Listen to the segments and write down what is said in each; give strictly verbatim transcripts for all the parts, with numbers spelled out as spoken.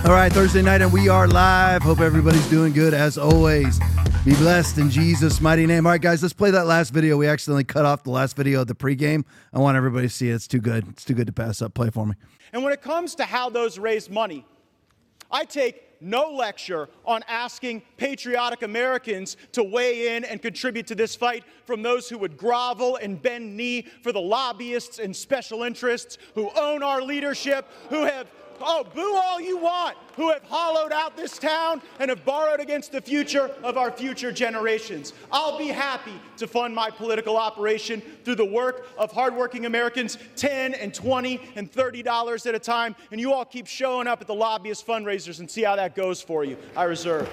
All right, Thursday night, and we are live. Hope everybody's doing good as always. Be blessed in Jesus' mighty name. All right, guys, let's play that last video. We accidentally cut off the last video of the pregame. I want everybody to see it. It's too good. It's too good to pass up. Play for me. And when it comes to how those raise money, I take no lecture on asking patriotic Americans to weigh in and contribute to this fight from those who would grovel and bend knee for the lobbyists and special interests who own our leadership, who have Oh, boo all you want, who have hollowed out this town and have borrowed against the future of our future generations. I'll be happy to fund my political operation through the work of hardworking Americans, ten and twenty and thirty dollars at a time, and you all keep showing up at the lobbyist fundraisers and see how that goes for you. I reserve.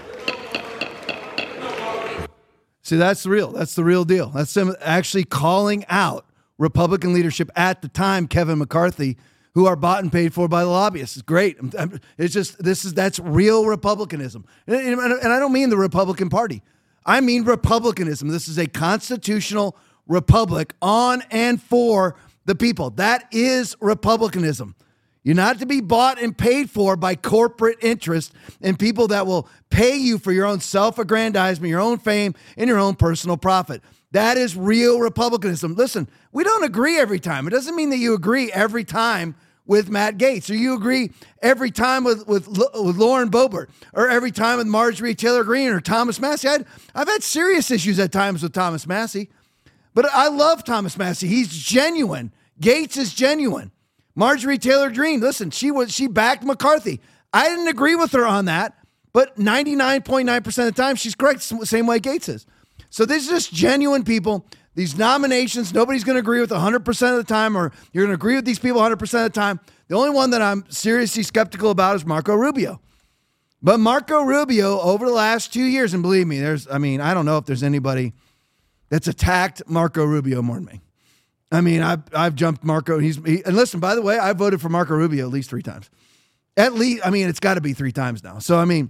See, that's the real. That's the real deal. That's them actually calling out Republican leadership at the time, Kevin McCarthy, who are bought and paid for by the lobbyists. It's great. It's just, this is, that's real Republicanism. And, and I don't mean the Republican Party. I mean Republicanism. This is a constitutional republic on and for the people. That is Republicanism. You're not to be bought and paid for by corporate interest and people that will pay you for your own self-aggrandizement, your own fame, and your own personal profit. That is real Republicanism. Listen, we don't agree every time. It doesn't mean that you agree every time with Matt Gaetz, or you agree every time with, with, with Lauren Boebert, or every time with Marjorie Taylor Greene or Thomas Massie. I'd, I've had serious issues at times with Thomas Massie, but I love Thomas Massie. He's genuine. Gaetz is genuine. Marjorie Taylor Greene, listen, she was she backed McCarthy. I didn't agree with her on that, but ninety-nine point nine percent of the time, she's correct, same way Gaetz is. So these are just genuine people. These nominations, nobody's going to agree with one hundred percent of the time, or you're going to agree with these people one hundred percent of the time. The only one that I'm seriously skeptical about is Marco Rubio. But Marco Rubio, over the last two years, and believe me, there's, I mean, I don't know if there's anybody that's attacked Marco Rubio more than me. I mean, I've, I've jumped Marco. He's he, and listen, by the way, I voted for Marco Rubio at least three times. At least, I mean, it's got to be three times now. So, I mean,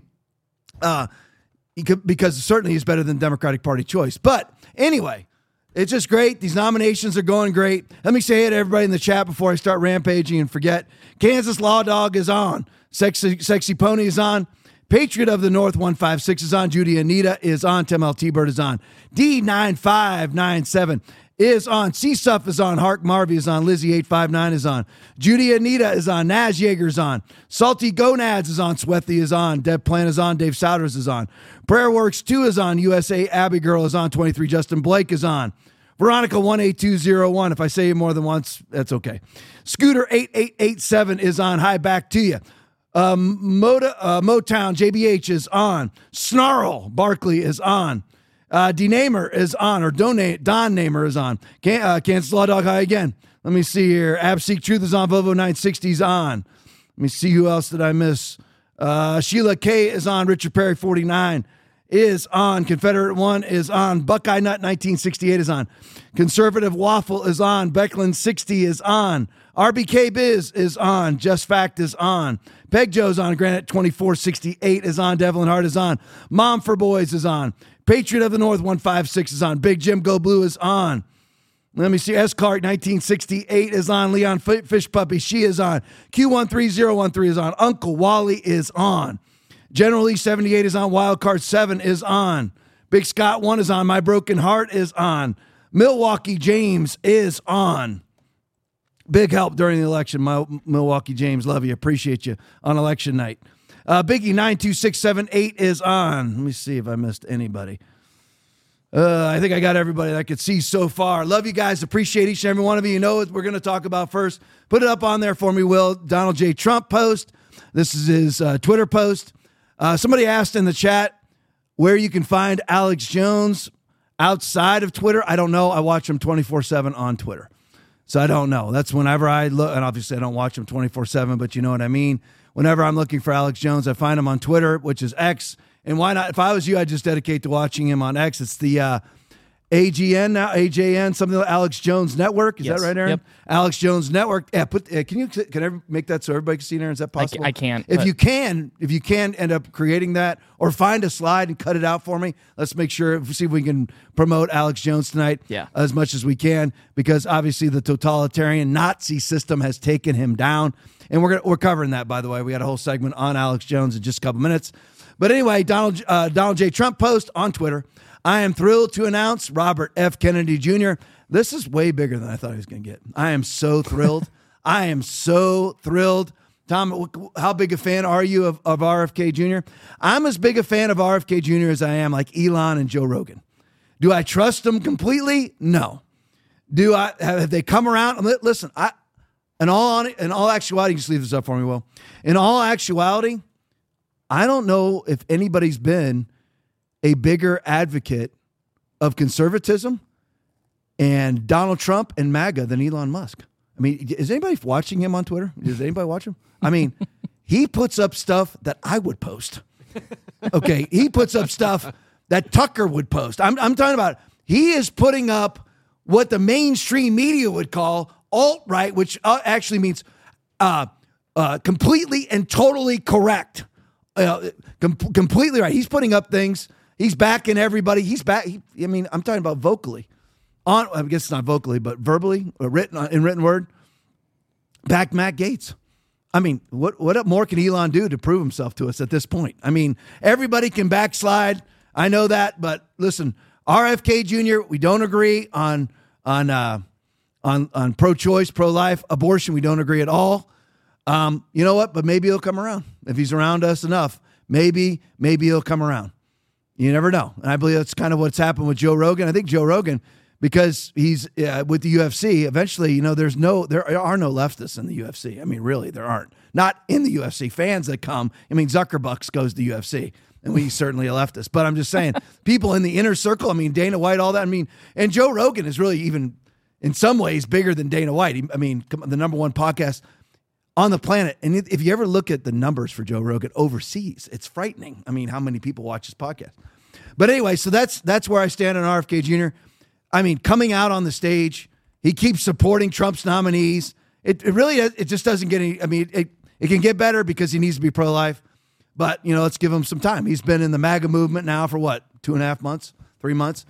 uh, he could, because certainly he's better than Democratic Party choice. But anyway, it's just great. These nominations are going great. Let me say it to everybody in the chat before I start rampaging and forget. Kansas Law Dog is on. Sexy, Sexy Pony is on. Patriot of the North one five six is on. Judy Anita is on. Tim L. T-Bird is on. D nine five nine seven is on. C-Suff is on. Hark Marvey is on. Lizzie eight five nine is on. Judy Anita is on. Naz Yeager is on. Salty Gonads is on. Swethy is on. Deb Plant is on. Dave Souders is on. Prayer Works two is on. U S A Abby Girl is on. twenty-three Justin Blake is on. Veronica one eight two zero one. If I say it more than once, that's okay. Scooter eight eight eight seven is on. Hi, back to you. Um, Moda, uh, Motown J B H is on. Snarl Barkley is on. Uh, D Namer is on, or Don, Don Namer is on. Can, uh, Kansas Law Dog High again. Let me see here. Abseek Truth is on. Volvo nine sixty is on. Let me see who else did I miss. Uh, Sheila K is on. Richard Perry forty-nine is on. Confederate one is on. Buckeye Nut nineteen sixty-eight is on. Conservative Waffle is on. Beckland sixty is on. R B K Biz is on. Just Fact is on. Peg Joe's on. Granite twenty-four sixty-eight is on. Devlin Hart is on. Mom for Boys is on. Patriot of the North one five six is on. Big Jim Go Blue is on. Let me see. S-Cart nineteen sixty-eight is on. Leon F- Fish Puppy, she is on. Q one three zero one three is on. Uncle Wally is on. General Lee seventy-eight is on. Wildcard seven is on. Big Scott one is on. My Broken Heart is on. Milwaukee James is on. Big help during the election, my Milwaukee James. Love you. Appreciate you on election night. Uh, Biggie nine two six seven eight is on. Let me see if I missed anybody. Uh, I think I got everybody that I could see so far. Love you guys. Appreciate each and every one of you. You know what we're going to talk about first. Put it up on there for me, Will. Donald J. Trump post. This is his uh, Twitter post. Uh, somebody asked in the chat where you can find Alex Jones outside of Twitter. I don't know. I watch him twenty-four seven on Twitter. So I don't know. That's whenever I look, and obviously I don't watch him twenty-four seven, but you know what I mean. Whenever I'm looking for Alex Jones, I find him on Twitter, which is X. And why not? If I was you, I'd just dedicate to watching him on X. It's the uh, A G N now, A J N, something like Alex Jones Network. Is Yes. that right, Aaron? Yep. Alex Jones Network. Yeah, put. Uh, can you can I make that so everybody can see it, Aaron? Is that possible? I can't. If but- you can, if you can end up creating that, or find a slide and cut it out for me. Let's make sure, see if we can promote Alex Jones tonight Yeah. as much as we can, because obviously the totalitarian Nazi system has taken him down. And we're gonna, we're covering that, by the way. We got a whole segment on Alex Jones in just a couple minutes. But anyway, Donald uh, Donald J. Trump post on Twitter. I am thrilled to announce Robert F. Kennedy Junior This is way bigger than I thought he was going to get. I am so thrilled. I am so thrilled. Tom, how big a fan are you of, of R F K Junior? I'm as big a fan of R F K Junior as I am like Elon and Joe Rogan. Do I trust them completely? No. Do I have they come around? Listen, I in all on in all actuality, just leave this up for me, Will. In all actuality, I don't know if anybody's been a bigger advocate of conservatism and Donald Trump and MAGA than Elon Musk. I mean, is anybody watching him on Twitter? Does anybody watch him? I mean, he puts up stuff that I would post. Okay, he puts up stuff that Tucker would post. I'm, I'm talking about he is putting up what the mainstream media would call alt-right, which uh, actually means uh, uh, completely and totally correct. Uh, com- completely right. He's putting up things. He's backing everybody. He's back. He, I mean, I'm talking about vocally. On, I guess it's not vocally, but verbally, or written in written word. Back Matt Gaetz. I mean, what what more can Elon do to prove himself to us at this point? I mean, everybody can backslide. I know that, but listen, R F K Junior, we don't agree on on uh, on on pro-choice, pro-life, abortion. We don't agree at all. Um, you know what? But maybe he'll come around if he's around us enough. Maybe maybe he'll come around. You never know. And I believe that's kind of what's happened with Joe Rogan. I think Joe Rogan, because he's uh, with the U F C, eventually, you know, there's no, there are no leftists in the U F C. I mean, really, there aren't. Not in the U F C. Fans that come, I mean, Zuckerbucks goes to the U F C, and we certainly a leftist. But I'm just saying, people in the inner circle, I mean, Dana White, all that. I mean, and Joe Rogan is really even, in some ways, bigger than Dana White. He, I mean, the number one podcast on the planet. And if you ever look at the numbers for Joe Rogan overseas, it's frightening. I mean, how many people watch his podcast? But anyway, so that's that's where I stand on R F K Junior I mean, coming out on the stage, he keeps supporting Trump's nominees. It, it really, it just doesn't get any, I mean, it, it can get better because he needs to be pro-life. But, you know, let's give him some time. He's been in the MAGA movement now for what, two and a half months, three months?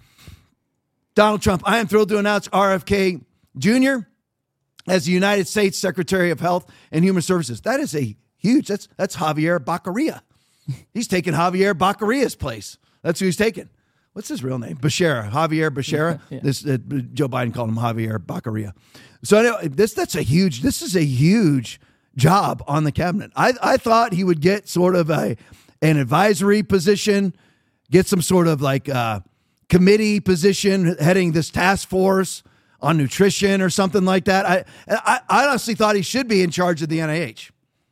Donald Trump, I am thrilled to announce R F K Junior as the United States Secretary of Health and Human Services. That is a huge, that's that's Javier Baccaria. He's taking Javier Baccaria's place. That's who he's taking. What's his real name? Becerra, Javier Becerra. Yeah. This uh, Joe Biden called him Javier Baccaria. So anyway, this that's a huge. This is a huge job on the cabinet. I I thought he would get sort of a an advisory position, get some sort of like uh, committee position, heading this task force on nutrition or something like that. I I, I honestly thought he should be in charge of the N I H.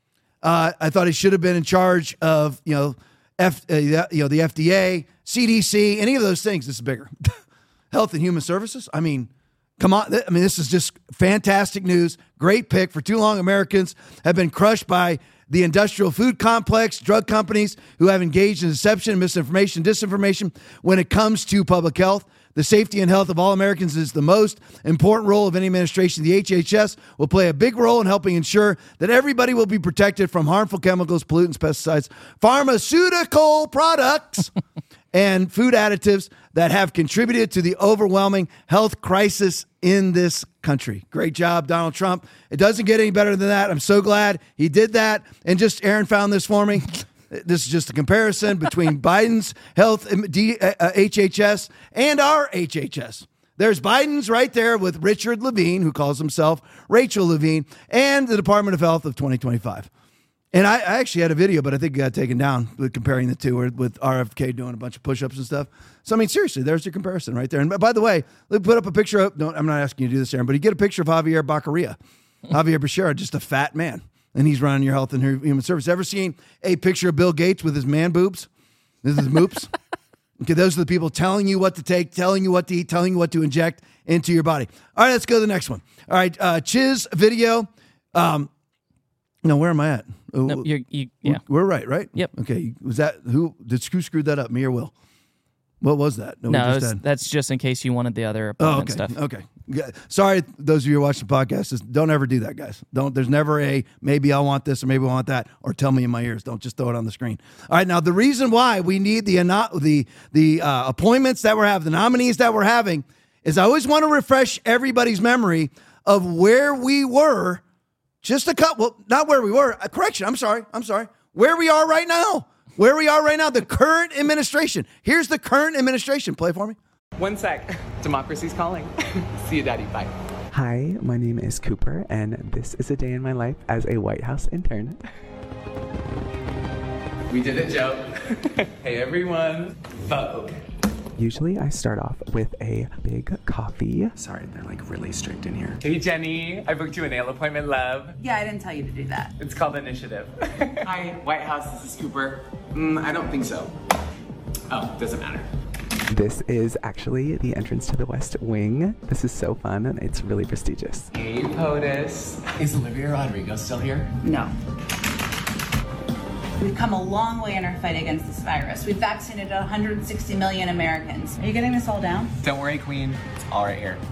Uh, I thought he should have been in charge of you know. F, uh, you know, the F D A, C D C, any of those things. This is bigger. Health and Human Services. I mean, come on. I mean, this is just fantastic news. Great pick. For too long, Americans have been crushed by the industrial food complex, drug companies who have engaged in deception, misinformation, disinformation when it comes to public health. The safety and health of all Americans is the most important role of any administration. The H H S will play a big role in helping ensure that everybody will be protected from harmful chemicals, pollutants, pesticides, pharmaceutical products, and food additives that have contributed to the overwhelming health crisis in this country. Great job, Donald Trump. It doesn't get any better than that. I'm so glad he did that. And just Aaron found this for me. This is just a comparison between Biden's health D, uh, H H S and our H H S. There's Biden's right there with Richard Levine, who calls himself Rachel Levine, and the Department of Health of twenty twenty-five. And I, I actually had a video, but I think it got taken down with comparing the two, with R F K doing a bunch of push-ups and stuff. So, I mean, seriously, there's your comparison right there. And by the way, let me put up a picture of, no, I'm not asking you to do this, Aaron, but you get a picture of Javier Baccaria. Javier Becerra, just a fat man. And he's running your health and human service. Ever seen a picture of Bill Gates with his man boobs? This is moops. Okay, those are the people telling you what to take, telling you what to eat, telling you what to inject into your body. All right, let's go to the next one. All right, uh, Chiz video. Um, no, where am I at? No, you're, you, yeah. We're right, right? Yep. Okay, was that, who, did who screwed that up, me or Will? What was that? No, we it just was, had- that's just in case you wanted the other Oh, appointment okay. stuff. Okay. Yeah. Sorry, those of you who are watching the podcast, just don't ever do that, guys. Don't. There's never a maybe I want this or maybe I want that or tell me in my ears. Don't just throw it on the screen. All right. Now the reason why we need the the the uh, appointments that we're having, the nominees that we're having, is I always want to refresh everybody's memory of where we were. Just a couple. Well, not where we were. Uh, correction. I'm sorry. I'm sorry. Where we are right now. Where we are right now. The current administration. Here's the current administration. Play for me. One sec. Democracy's calling. See you, Daddy. Bye. Hi, my name is Cooper, and this is a day in my life as a White House intern. We did it, Joe. Hey, everyone. Vogue. Usually I start off with a big coffee. Sorry, they're like really strict in here. Hey, Jenny. I booked you a nail appointment, love. Yeah, I didn't tell you to do that. It's called Initiative. Hi, White House. This is Cooper. Mm, I don't think so. Oh, doesn't matter. This is actually the entrance to the West Wing. This is so fun, and it's really prestigious. Hey, POTUS. Is Olivia Rodrigo still here? No. We've come a long way in our fight against this virus. We've vaccinated one hundred sixty million Americans. Are you getting this all down? Don't worry, Queen. It's all right here.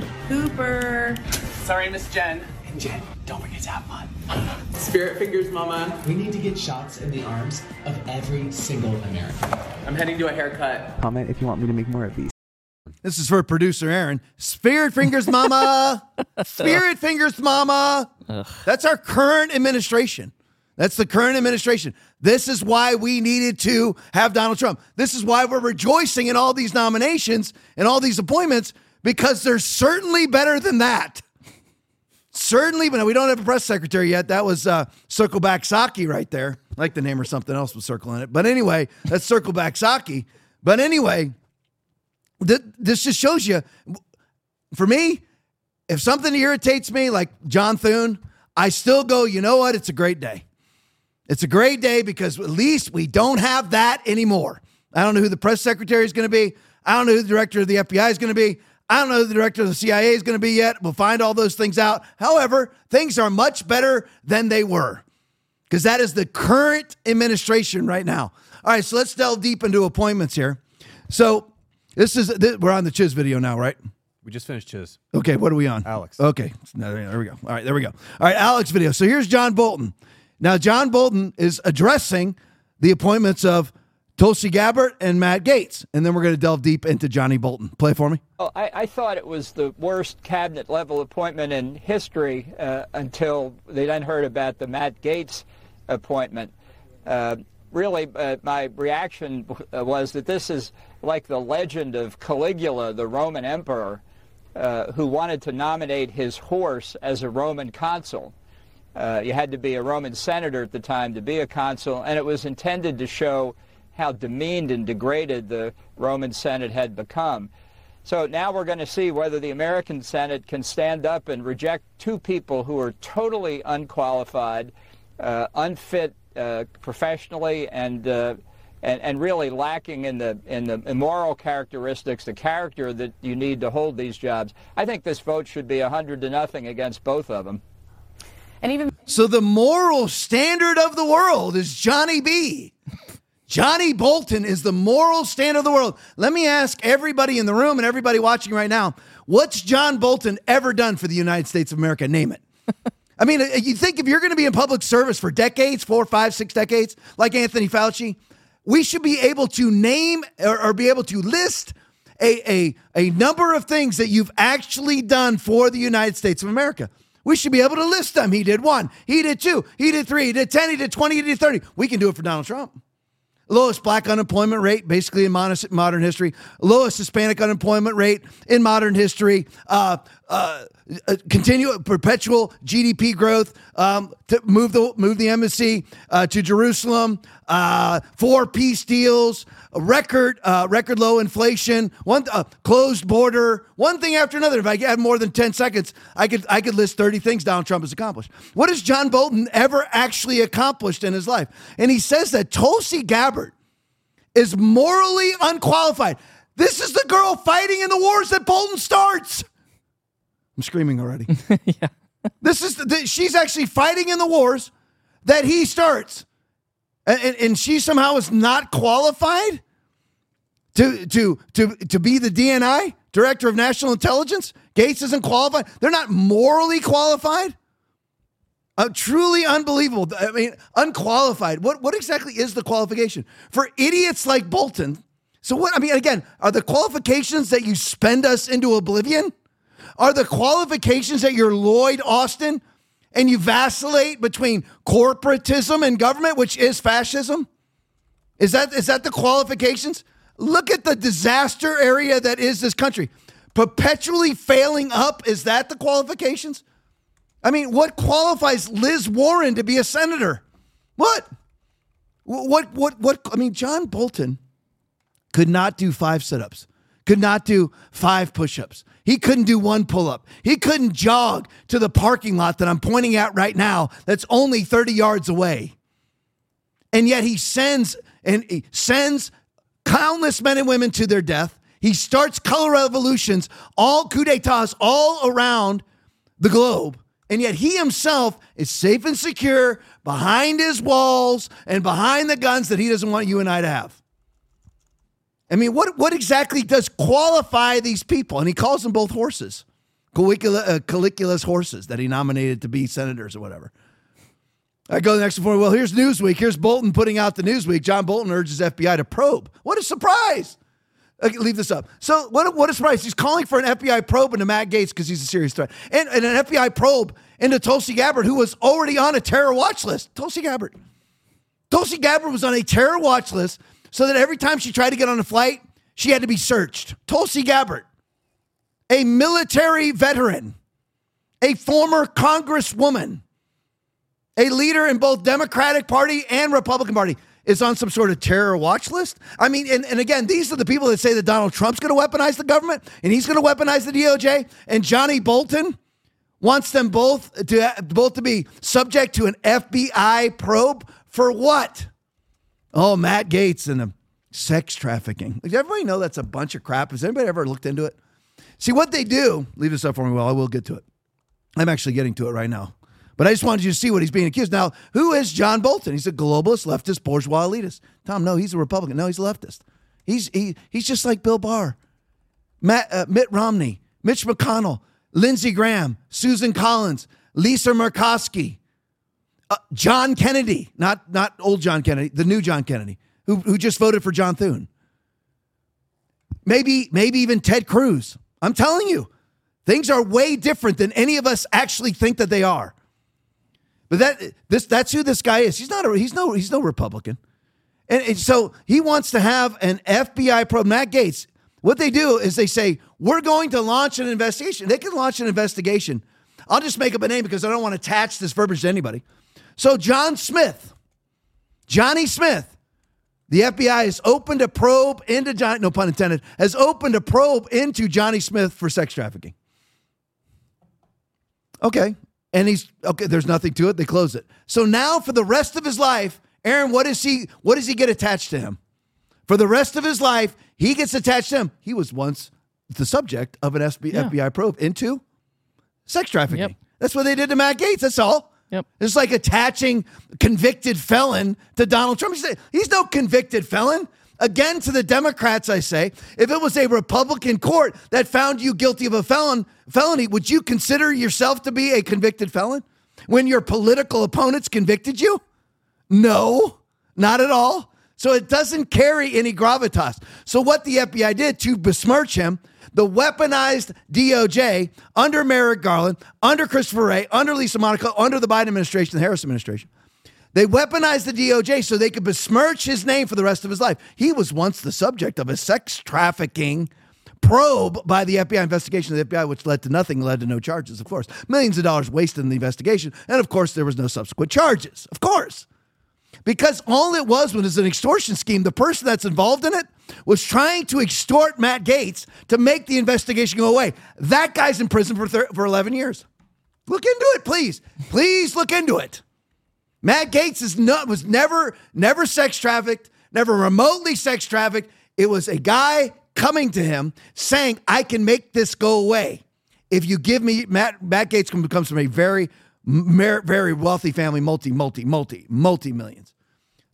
Cooper. Sorry, Miss Jen. And Jen, don't forget to have fun. Spirit fingers, Mama. We need to get shots in the arms of every single American. I'm heading to a haircut. Comment if you want me to make more of these. This is for producer Aaron. Spirit fingers, mama. Spirit fingers, mama. Ugh. That's our current administration. That's the current administration. This is why we needed to have Donald Trump. This is why we're rejoicing in all these nominations and all these appointments, because they're certainly better than that. Certainly, but we don't have a press secretary yet. That was uh, Circleback Saki right there. I like the name or something else with circle in it. But anyway, that's Circleback Saki. But anyway, th- this just shows you, for me, if something irritates me, like John Thune, I still go, you know what? It's a great day. It's a great day because at least we don't have that anymore. I don't know who the press secretary is going to be. I don't know who the director of the F B I is going to be. I don't know who the director of the C I A is going to be yet. We'll find all those things out. However, things are much better than they were, because that is the current administration right now. All right, so let's delve deep into appointments here. So this is, this, we're on the Chiz video now, right? We just finished Chiz. Okay, what are we on? Alex. Okay, there we go. All right, there we go. All right, Alex video. So here's John Bolton. Now, John Bolton is addressing the appointments of Tulsi Gabbard and Matt Gaetz, and then we're going to delve deep into Johnny Bolton. Play for me. Well, I, I thought it was the worst cabinet level appointment in history uh, until they then heard about the Matt Gaetz appointment. Uh, really, uh, my reaction was that this is like the legend of Caligula, the Roman emperor, uh, who wanted to nominate his horse as a Roman consul. Uh, you had to be a Roman senator at the time to be a consul, and it was intended to show how demeaned and degraded the Roman Senate had become. So now we're going to see whether the American Senate can stand up and reject two people who are totally unqualified, uh, unfit uh, professionally, and, uh, and and really lacking in the in the moral characteristics, the character that you need to hold these jobs. I think this vote should be a hundred to nothing against both of them. And even So the moral standard of the world is Johnny B. Johnny Bolton is the moral standard of the world. Let me ask everybody in the room and everybody watching right now, what's John Bolton ever done for the United States of America? Name it. I mean, you think if you're going to be in public service for decades, four, five, six decades, like Anthony Fauci, we should be able to name or, or be able to list a, a, a number of things that you've actually done for the United States of America. We should be able to list them. He did one, he did two, he did three, he did ten, he did twenty, he did thirty. We can do it for Donald Trump. Lowest black unemployment rate, basically in modern history. Lowest Hispanic unemployment rate in modern history. Uh, uh, continue perpetual G D P growth. Um, to move the move the embassy uh, to Jerusalem. Uh, four peace deals. A record uh, record low inflation. One uh, closed border. One thing after another. If I had more than ten seconds, I could I could list thirty things Donald Trump has accomplished. What has John Bolton ever actually accomplished in his life? And he says that Tulsi Gabbard is morally unqualified. This is the girl fighting in the wars that Bolton starts. I'm screaming already. Yeah. This is the, she's actually fighting in the wars that he starts. And, and, and she somehow is not qualified to, to, to, to be the D N I, Director of National Intelligence? Gates isn't qualified. They're not morally qualified. Uh, truly unbelievable. I mean, unqualified. What, what exactly is the qualification? For idiots like Bolton, so what, I mean, again, are the qualifications that you spend us into oblivion? Are the qualifications that you're Lloyd Austin and you vacillate between corporatism and government, which is fascism? Is that is that the qualifications? Look at the disaster area that is this country. Perpetually failing up, is that the qualifications? I mean, what qualifies Liz Warren to be a senator? What? What, what, what? I mean, John Bolton could not do five sit-ups, could not do five push-ups. He couldn't do one pull-up. He couldn't jog to the parking lot that I'm pointing at right now that's only thirty yards away. And yet he sends and he sends countless men and women to their death. He starts color revolutions, all coups d'etats all around the globe. And yet he himself is safe and secure behind his walls and behind the guns that he doesn't want you and I to have. I mean, what, what exactly does qualify these people? And he calls them both horses, Caligula, uh, Caligula's horses that he nominated to be senators or whatever. I go to the next one. Well, here's Newsweek. Here's Bolton putting out the Newsweek. John Bolton urges F B I to probe. What a surprise. Okay, leave this up. So what, what a surprise. He's calling for an F B I probe into Matt Gaetz because he's a serious threat. And, and an F B I probe into Tulsi Gabbard, who was already on a terror watch list. Tulsi Gabbard. Tulsi Gabbard was on a terror watch list so that every time she tried to get on a flight, she had to be searched. Tulsi Gabbard, a military veteran, a former congresswoman, a leader in both Democratic Party and Republican Party, is on some sort of terror watch list. I mean, and, and again, these are the people that say that Donald Trump's going to weaponize the government and he's going to weaponize the D O J. And Johnny Bolton wants them both to both to be subject to an F B I probe for what? Oh, Matt Gaetz and the sex trafficking. Does everybody know that's a bunch of crap? Has anybody ever looked into it? See, what they do, leave this up for me. Well, I will get to it. I'm actually getting to it right now. But I just wanted you to see what he's being accused. Now, who is John Bolton? He's a globalist, leftist, bourgeois elitist. Tom, no, he's a Republican. No, he's a leftist. He's he he's just like Bill Barr, Matt, uh, Mitt Romney, Mitch McConnell, Lindsey Graham, Susan Collins, Lisa Murkowski, uh, John Kennedy, not not old John Kennedy, the new John Kennedy, who who just voted for John Thune. Maybe maybe even Ted Cruz. I'm telling you, things are way different than any of us actually think that they are. But that this that's who this guy is. He's not a he's no he's no Republican. And, and so he wants to have an F B I probe. Matt Gaetz, what they do is they say, we're going to launch an investigation. They can launch an investigation. I'll just make up a name because I don't want to attach this verbiage to anybody. So John Smith, Johnny Smith, the F B I has opened a probe into John, no pun intended, has opened a probe into Johnny Smith for sex trafficking. Okay. And he's, okay, there's nothing to it. They close it. So now for the rest of his life, Aaron, what does he, what does he get attached to him? For the rest of his life, he gets attached to him. He was once the subject of an F B I, yeah. F B I probe into sex trafficking. Yep. That's what they did to Matt Gaetz. That's all. Yep. It's like attaching convicted felon to Donald Trump. He's no convicted felon. Again, to the Democrats, I say, if it was a Republican court that found you guilty of a felon felony, would you consider yourself to be a convicted felon when your political opponents convicted you? No, not at all. So it doesn't carry any gravitas. So what the F B I did to besmirch him, the weaponized D O J under Merrick Garland, under Christopher Wray, under Lisa Monaco, under the Biden administration, the Harris administration, they weaponized the D O J so they could besmirch his name for the rest of his life. He was once the subject of a sex trafficking probe by the F B I investigation of the F B I, which led to nothing, led to no charges, of course. Millions of dollars wasted in the investigation. And of course, there was no subsequent charges, of course. Because all it was was an extortion scheme. The person that's involved in it was trying to extort Matt Gaetz to make the investigation go away. That guy's in prison for thir- for eleven years. Look into it, please. Please look into it. Matt Gaetz is not, was never, never sex trafficked, never remotely sex trafficked. It was a guy coming to him saying, I can make this go away. If you give me, Matt, Matt Gaetz comes from a very, very wealthy family, multi, multi, multi, multi millions.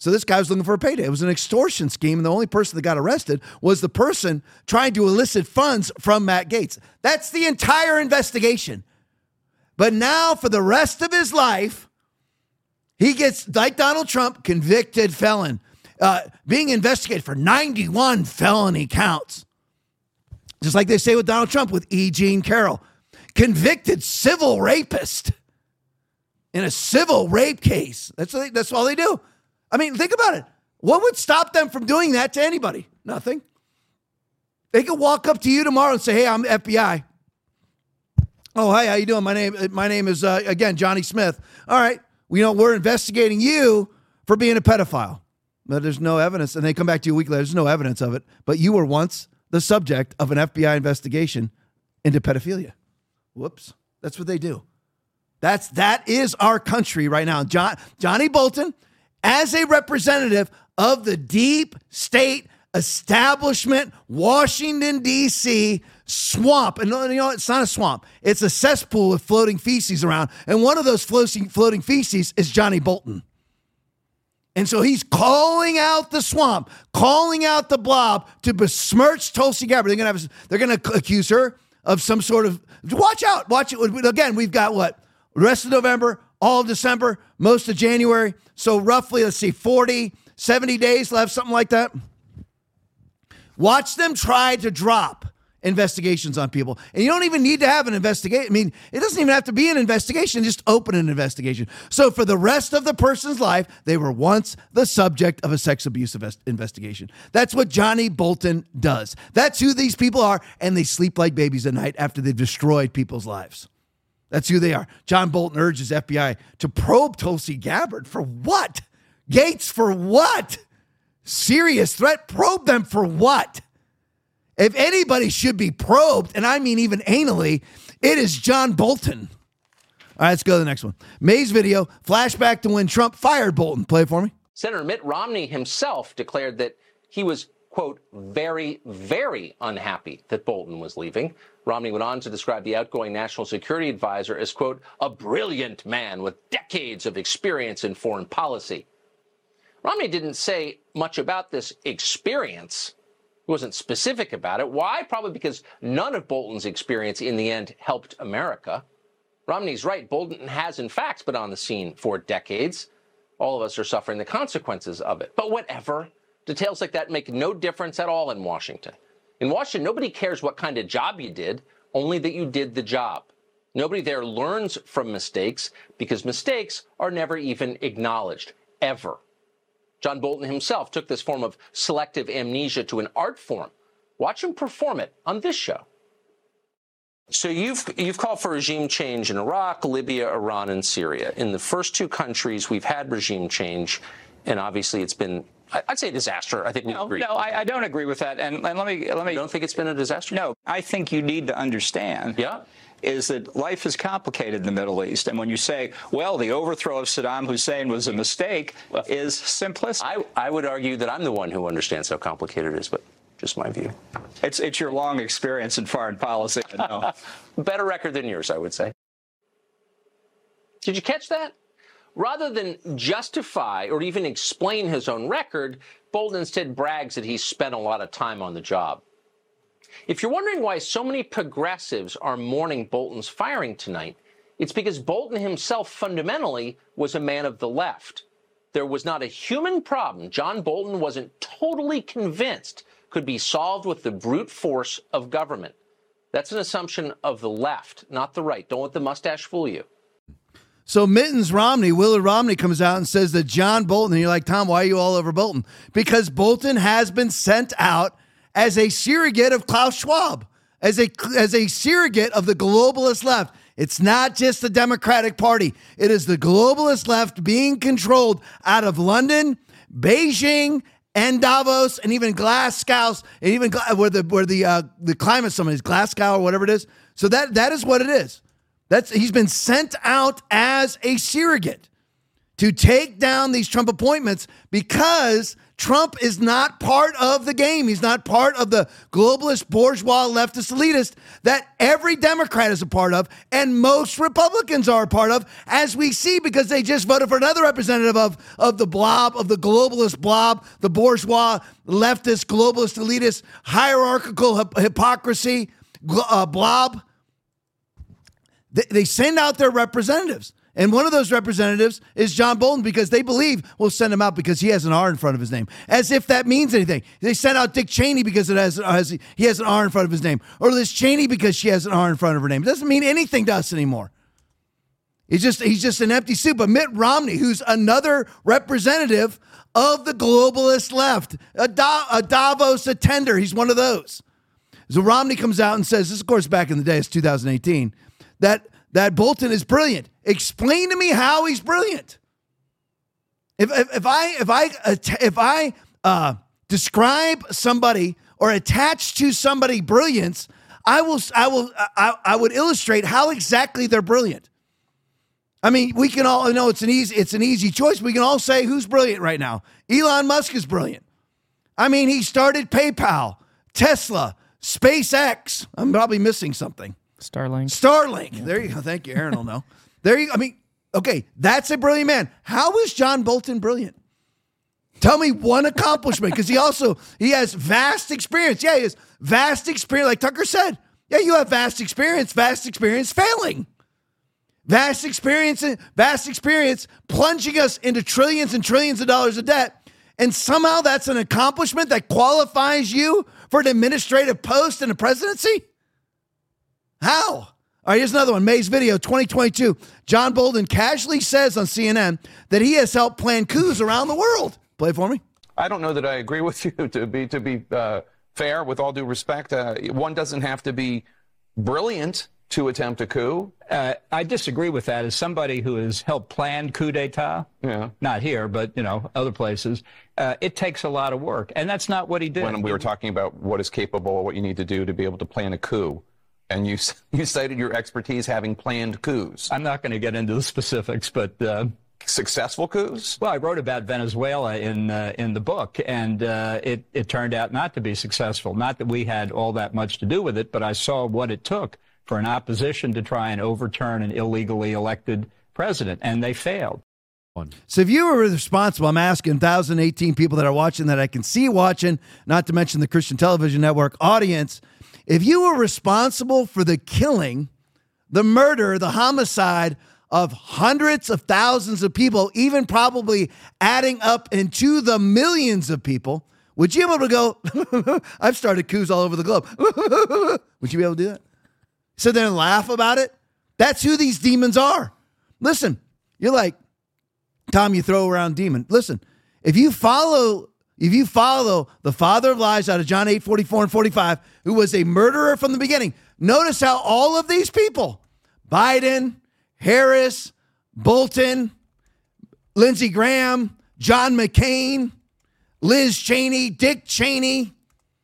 So this guy was looking for a payday. It was an extortion scheme, and the only person that got arrested was the person trying to elicit funds from Matt Gaetz. That's the entire investigation. But now for the rest of his life, he gets, like Donald Trump, convicted felon, uh, being investigated for ninety-one felony counts. Just like they say with Donald Trump with E. Jean Carroll. Convicted civil rapist in a civil rape case. That's, what they, that's all they do. I mean, think about it. What would stop them from doing that to anybody? Nothing. They could walk up to you tomorrow and say, hey, I'm F B I. Oh, hi, how you doing? My name my name is, uh, again, Johnny Smith. All right, we know we're investigating you for being a pedophile. But there's no evidence. And they come back to you a week later. There's no evidence of it. But you were once the subject of an F B I investigation into pedophilia. Whoops. That's what they do. That's, that is our country right now. John, Johnny Bolton, as a representative of the deep state establishment, Washington, D C swamp. And you know, it's not a swamp. It's a cesspool with floating feces around. And one of those floating, floating feces is Johnny Bolton. And so he's calling out the swamp, calling out the blob to besmirch Tulsi Gabbard. They're going to have, they're going to accuse her of some sort of, watch out, watch it. Again, we've got what? The rest of November, all of December, most of January. So roughly, let's see, forty, seventy days left, something like that. Watch them try to drop investigations on people. And you don't even need to have an investigation. I mean, it doesn't even have to be an investigation. Just open an investigation. So for the rest of the person's life, they were once the subject of a sex abuse investigation. That's what Johnny Bolton does. That's who these people are. And they sleep like babies at night after they've destroyed people's lives. That's who they are. John Bolton urges F B I to probe Tulsi Gabbard for what? Gaetz for what? Serious threat? Probe them for what? If anybody should be probed, and I mean even anally, it is John Bolton. All right, let's go to the next one. May's video, flashback to when Trump fired Bolton. Play it for me. Senator Mitt Romney himself declared that he was, quote, very, very unhappy that Bolton was leaving. Romney went on to describe the outgoing national security advisor as, quote, a brilliant man with decades of experience in foreign policy. Romney didn't say much about this experience. He wasn't specific about it. Why? Probably because none of Bolton's experience in the end helped America. Romney's right. Bolton has, in fact, been on the scene for decades. All of us are suffering the consequences of it. But whatever. Details like that make no difference at all in Washington. In Washington, nobody cares what kind of job you did, only that you did the job. Nobody there learns from mistakes because mistakes are never even acknowledged, ever. John Bolton himself took this form of selective amnesia to an art form. Watch him perform it on this show. So you've you've called for regime change in Iraq, Libya, Iran, and Syria. In the first two countries, we've had regime change, and obviously it's been, I'd say, a disaster. I think we no, agree. No, I, I don't agree with that. And, and let me let me. You don't think it's been a disaster? No, I think you need to understand. Yeah. Is that life is complicated in the Middle East. And when you say, well, the overthrow of Saddam Hussein was a mistake, well, is simplistic. I, I would argue that I'm the one who understands how complicated it is, but just my view. It's, it's your long experience in foreign policy. No. Better record than yours, I would say. Did you catch that? Rather than justify or even explain his own record, Bolton instead brags that he's spent a lot of time on the job. If you're wondering why so many progressives are mourning Bolton's firing tonight, it's because Bolton himself fundamentally was a man of the left. There was not a human problem John Bolton wasn't totally convinced could be solved with the brute force of government. That's an assumption of the left, not the right. Don't let the mustache fool you. So Mittens Romney, Willard Romney comes out and says that John Bolton, and you're like, Tom, why are you all over Bolton? Because Bolton has been sent out as a surrogate of Klaus Schwab, as a, as a surrogate of the globalist left. It's not just the Democratic Party. It is the globalist left being controlled out of London, Beijing, and Davos, and even Glasgow, and even where the where the uh, the climate summit is, Glasgow or whatever it is. So that that is what it is. That's he's been sent out as a surrogate to take down these Trump appointments because Trump is not part of the game. He's not part of the globalist, bourgeois, leftist, elitist that every Democrat is a part of and most Republicans are a part of, as we see, because they just voted for another representative of, of the blob, of the globalist blob, the bourgeois, leftist, globalist, elitist, hierarchical hip- hypocrisy uh, blob. They, they send out their representatives. And one of those representatives is John Bolton because they believe we'll send him out because he has an R in front of his name, as if that means anything. They sent out Dick Cheney because it has, has he has an R in front of his name, or Liz Cheney because she has an R in front of her name. It doesn't mean anything to us anymore. He's just he's just an empty soup. But Mitt Romney, who's another representative of the globalist left, a, da, a Davos attender, he's one of those. So Romney comes out and says, this of course back in the day, it's two thousand eighteen, that that Bolton is brilliant. Explain to me how he's brilliant. If if, if I if I if I uh, describe somebody or attach to somebody brilliance, I will I will I, I would illustrate how exactly they're brilliant. I mean, we can all know it's an easy it's an easy choice. We can all say who's brilliant right now. Elon Musk is brilliant. I mean, he started PayPal, Tesla, SpaceX. I'm probably missing something. Starlink. Starlink. Yeah. There you go. Thank you. Aaron will know. There you go. I mean, okay, that's a brilliant man. How is John Bolton brilliant? Tell me one accomplishment, because he also, he has vast experience. Yeah, he has vast experience. Like Tucker said, yeah, you have vast experience, vast experience failing. Vast experience, vast experience plunging us into trillions and trillions of dollars of debt. And somehow that's an accomplishment that qualifies you for an administrative post in a presidency? How? All right, here's another one. May's video, twenty twenty-two. John Bolton casually says on C N N that he has helped plan coups around the world. Play it for me. I don't know that I agree with you, to be to be uh, fair, with all due respect. Uh, one doesn't have to be brilliant to attempt a coup. Uh, I disagree with that. As somebody who has helped plan coup d'etat, yeah. not here, but, you know, other places, uh, it takes a lot of work. And that's not what he did. When we were talking about what is capable, what you need to do to be able to plan a coup, and you you cited your expertise having planned coups. I'm not going to get into the specifics, but uh, successful coups. Well, I wrote about Venezuela in uh, in the book, and uh, it it turned out not to be successful. Not that we had all that much to do with it, but I saw what it took for an opposition to try and overturn an illegally elected president, and they failed. So if you were responsible, I'm asking one thousand eighteen people that are watching, that I can see watching, not to mention the Christian Television Network audience. If you were responsible for the killing, the murder, the homicide of hundreds of thousands of people, even probably adding up into the millions of people, would you be able to go, I've started coups all over the globe. Would you be able to do that? Sit there and laugh about it? That's who these demons are. Listen, you're like, Tom, you throw around demon. Listen, if you follow If you follow the father of lies out of John eight, forty-four and forty-five, who was a murderer from the beginning, notice how all of these people, Biden, Harris, Bolton, Lindsey Graham, John McCain, Liz Cheney, Dick Cheney,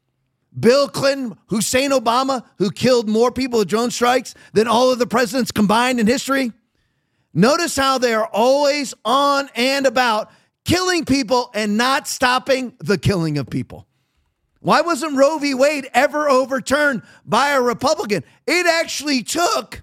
Bill Clinton, Hussein Obama, who killed more people with drone strikes than all of the presidents combined in history. Notice how they are always on and about killing people and not stopping the killing of people. Why wasn't Roe v. Wade ever overturned by a Republican? It actually took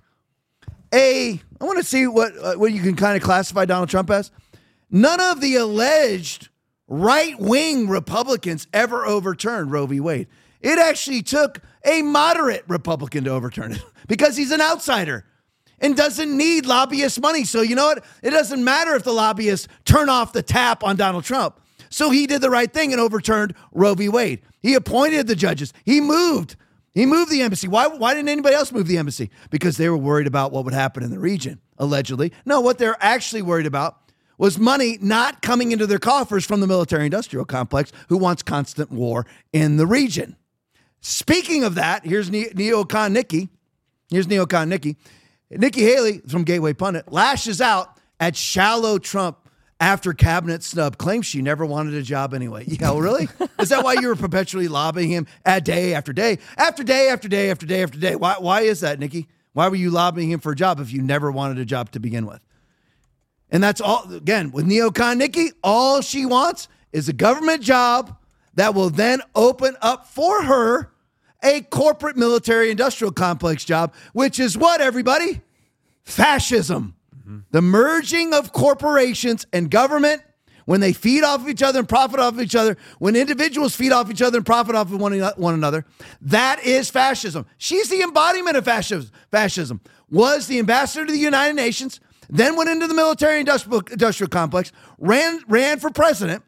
a, I want to see what, uh, what you can kind of classify Donald Trump as. None of the alleged right-wing Republicans ever overturned Roe v. Wade. It actually took a moderate Republican to overturn it because he's an outsider and doesn't need lobbyist money. So you know what? It doesn't matter if the lobbyists turn off the tap on Donald Trump. So he did the right thing and overturned Roe v. Wade. He appointed the judges. He moved. He moved the embassy. Why, why didn't anybody else move the embassy? Because they were worried about what would happen in the region, allegedly. No, what they're actually worried about was money not coming into their coffers from the military-industrial complex who wants constant war in the region. Speaking of that, here's ne- neocon Nikki. Here's neocon Nikki. Nikki Haley from Gateway Pundit lashes out at shallow Trump after cabinet snub, claims she never wanted a job anyway. Yeah, really? Is that why you were perpetually lobbying him at day after day, after day after day after day after day? Why, why is that, Nikki? Why were you lobbying him for a job if you never wanted a job to begin with? And that's all, again, with neocon Nikki, all she wants is a government job that will then open up for her a corporate military industrial complex job, which is what, everybody? Fascism. Mm-hmm. The merging of corporations and government when they feed off of each other and profit off of each other, when individuals feed off each other and profit off of one, one another, that is fascism. She's the embodiment of fascism. Fascism. Was the ambassador to the United Nations, then went into the military industrial, industrial complex, ran, ran for president,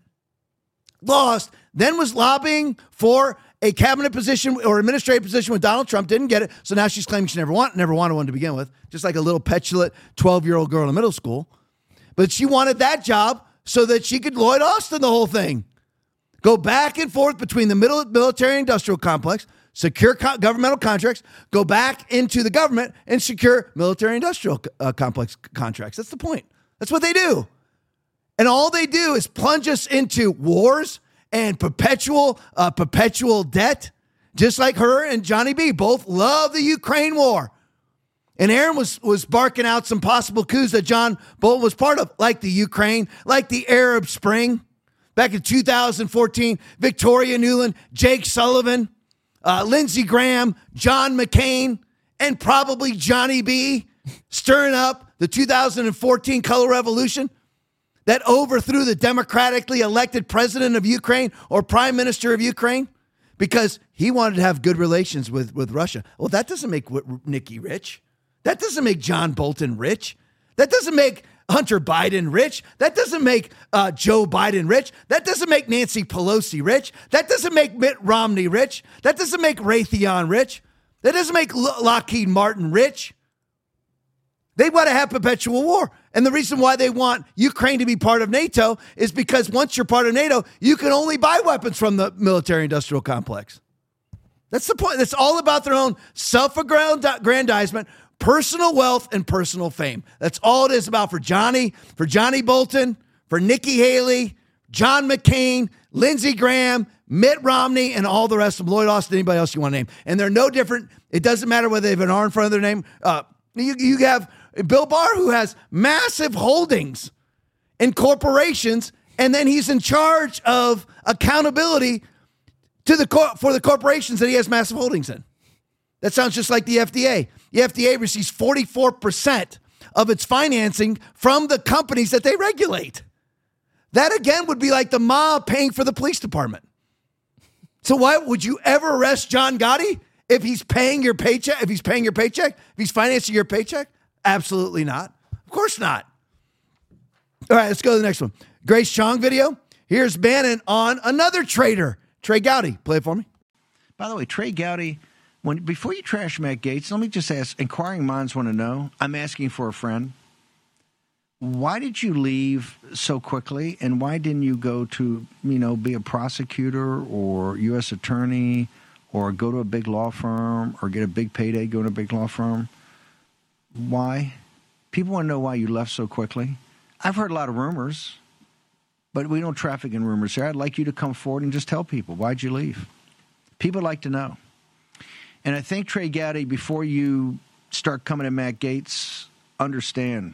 lost, then was lobbying for a cabinet position or administrative position with Donald Trump, didn't get it, so now she's claiming she never want, never wanted one to begin with, just like a little petulant twelve-year-old girl in middle school. But she wanted that job so that she could Lloyd Austin the whole thing. Go back and forth between the middle military industrial complex, secure co- governmental contracts, go back into the government and secure military industrial uh, complex contracts. That's the point. That's what they do. And all they do is plunge us into wars and perpetual uh, perpetual debt, just like her and Johnny B. both love the Ukraine war. And Aaron was, was barking out some possible coups that John Bolton was part of, like the Ukraine, like the Arab Spring. Back in two thousand fourteen, Victoria Nuland, Jake Sullivan, uh, Lindsey Graham, John McCain, and probably Johnny B. stirring up the two thousand fourteen color revolution that overthrew the democratically elected president of Ukraine or prime minister of Ukraine because he wanted to have good relations with, with Russia. Well, that doesn't make Nikki rich. That doesn't make John Bolton rich. That doesn't make Hunter Biden rich. That doesn't make uh, Joe Biden rich. That doesn't make Nancy Pelosi rich. That doesn't make Mitt Romney rich. That doesn't make Raytheon rich. That doesn't make L- Lockheed Martin rich. They want to have perpetual war. And the reason why they want Ukraine to be part of NATO is because once you're part of NATO, you can only buy weapons from the military-industrial complex. That's the point. That's all about their own self-aggrandizement, personal wealth, and personal fame. That's all it is about for Johnny, for Johnny Bolton, for Nikki Haley, John McCain, Lindsey Graham, Mitt Romney, and all the rest of them, Lloyd Austin, anybody else you want to name. And they're no different. It doesn't matter whether they have an R in front of their name. Uh, you, you have Bill Barr, who has massive holdings in corporations, and then he's in charge of accountability to the cor- for the corporations that he has massive holdings in. That sounds just like the F D A. The F D A receives forty-four percent of its financing from the companies that they regulate. That, again, would be like the mob paying for the police department. So why would you ever arrest John Gotti if he's paying your paycheck, if he's paying your paycheck, if he's financing your paycheck? Absolutely not. Of course not. All right, let's go to the next one. Grace Chong video. Here's Bannon on another traitor, Trey Gowdy. Play it for me. By the way, Trey Gowdy, when before you trash Matt Gaetz, let me just ask, inquiring minds want to know, I'm asking for a friend. Why did you leave so quickly, and why didn't you go to, you know, be a prosecutor or U S attorney or go to a big law firm or get a big payday going to a big law firm? Why? People want to know why you left so quickly. I've heard a lot of rumors, but we don't traffic in rumors here. I'd like you to come forward and just tell people, why'd you leave? People like to know. And I think, Trey Gowdy, before you start coming at Matt Gaetz, understand,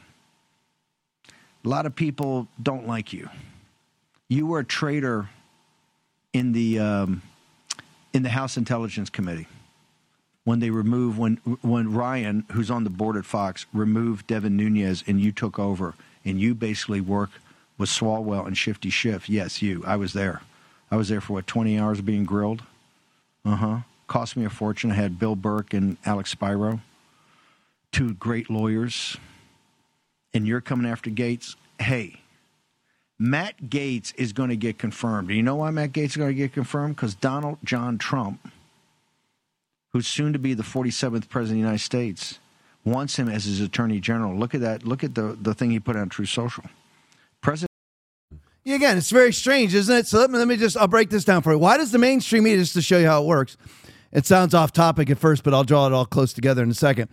a lot of people don't like you. You were a traitor in the um, in the House Intelligence Committee when they removed, when when Ryan, who's on the board at Fox, removed Devin Nunes and you took over, and you basically worked with Swalwell and Shifty Schiff. Yes, you. I was there. I was there for, what, twenty hours being grilled? Uh-huh. Cost me a fortune. I had Bill Burke and Alex Spiro, two great lawyers. And you're coming after Gaetz. Hey, Matt Gaetz is going to get confirmed. Do you know why Matt Gaetz is going to get confirmed? Because Donald John Trump, who's soon to be the forty-seventh president of the United States, wants him as his attorney general. Look at that. Look at the, the thing he put on True Social. President. Yeah, again, it's very strange, isn't it? So let me, let me just, I'll break this down for you. Why does the mainstream media, just to show you how it works, it sounds off topic at first, but I'll draw it all close together in a second.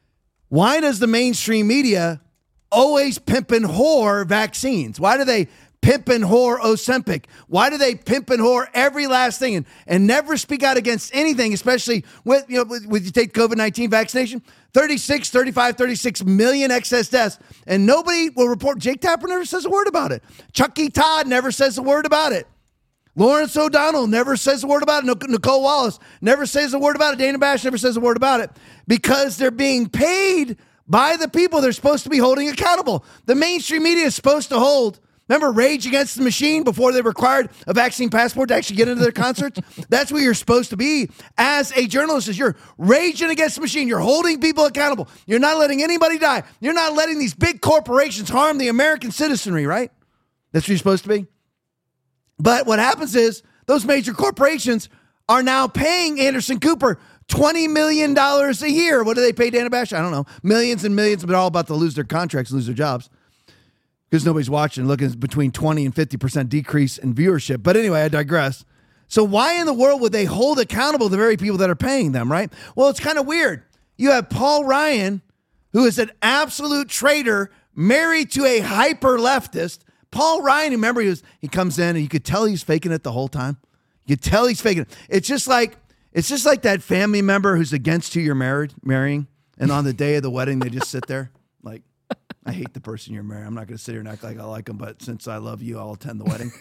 Why does the mainstream media always pimp and whore vaccines? Why do they pimp and whore Ozempic? Why do they pimp and whore every last thing and, and never speak out against anything, especially with, you know, with, with you take COVID nineteen vaccination? thirty-six, thirty-five, thirty-six million excess deaths, and nobody will report. Jake Tapper never says a word about it. Chucky Todd never says a word about it. Lawrence O'Donnell never says a word about it. Nicole Wallace never says a word about it. Dana Bash never says a word about it because they're being paid by the people they're supposed to be holding accountable. The mainstream media is supposed to hold. Remember Rage Against the Machine before they required a vaccine passport to actually get into their concerts? That's where you're supposed to be as a journalist. Is you're raging against the machine. You're holding people accountable. You're not letting anybody die. You're not letting these big corporations harm the American citizenry, right? That's what you're supposed to be. But what happens is those major corporations are now paying Anderson Cooper twenty million dollars a year. What do they pay Dana Bash? I don't know. Millions and millions, but they're all about to lose their contracts and lose their jobs because nobody's watching. Looking at between twenty and fifty percent decrease in viewership. But anyway, I digress. So why in the world would they hold accountable the very people that are paying them, right? Well, it's kind of weird. You have Paul Ryan, who is an absolute traitor, married to a hyper leftist. Paul Ryan, remember, he was he comes in and you could tell he's faking it the whole time. You could tell he's faking it. It's just like it's just like that family member who's against who you're married, marrying, and on the day of the wedding they just sit there like, I hate the person you're marrying. I'm not going to sit here and act like I like them, but since I love you, I'll attend the wedding.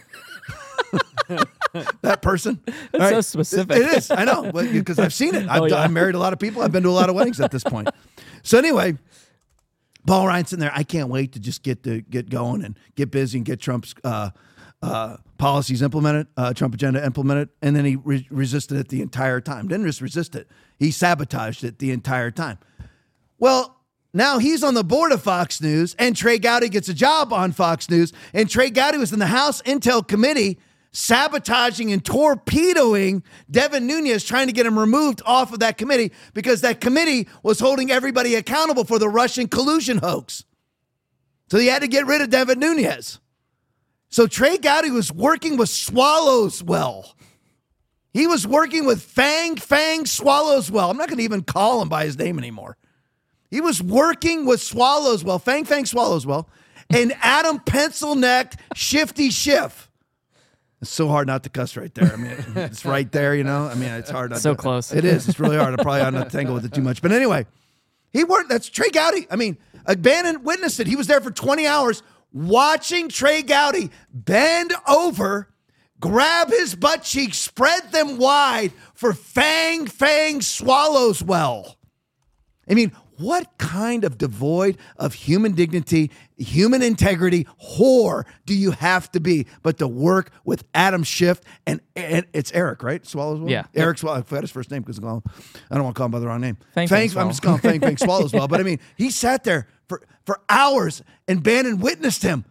That person. That's right. So specific. It, it is. I know, because I've seen it. I've, oh, yeah. I've married a lot of people. I've been to a lot of weddings at this point. So anyway, Paul Ryan's sitting there. I can't wait to just get to get going and get busy and get Trump's uh, uh, policies implemented, uh, Trump agenda implemented. And then he re- resisted it the entire time. Didn't just resist it. He sabotaged it the entire time. Well, now he's on the board of Fox News, and Trey Gowdy gets a job on Fox News. And Trey Gowdy was in the House Intel Committee sabotaging and torpedoing Devin Nunes, trying to get him removed off of that committee because that committee was holding everybody accountable for the Russian collusion hoax. So he had to get rid of Devin Nunes. So Trey Gowdy was working with Swallowswell. He was working with Fang Fang Swallowswell. I'm not going to even call him by his name anymore. He was working with Swallowswell, Fang Fang Swallowswell, and Adam Pencil-necked Shifty Schiff. It's so hard not to cuss right there. I mean, it's right there, you know? I mean, it's hard not so to. So close. It is. It's really hard. I probably ought not to tangle with it too much. But anyway, he worked. That's Trey Gowdy. I mean, Bannon witnessed it. He was there for twenty hours watching Trey Gowdy bend over, grab his butt cheeks, spread them wide for Fang Fang Swallowswell. I mean, what kind of devoid of human dignity, human integrity, whore do you have to be but to work with Adam Schiff and, and it's Eric, right? Swallowswell? Yeah. Eric Swallowswell. I forgot his first name because I don't want to call him by the wrong name. Fang, Fang, Fang I'm just calling him Fang Fang Swallowswell. But I mean, he sat there for, for hours and Bannon witnessed him,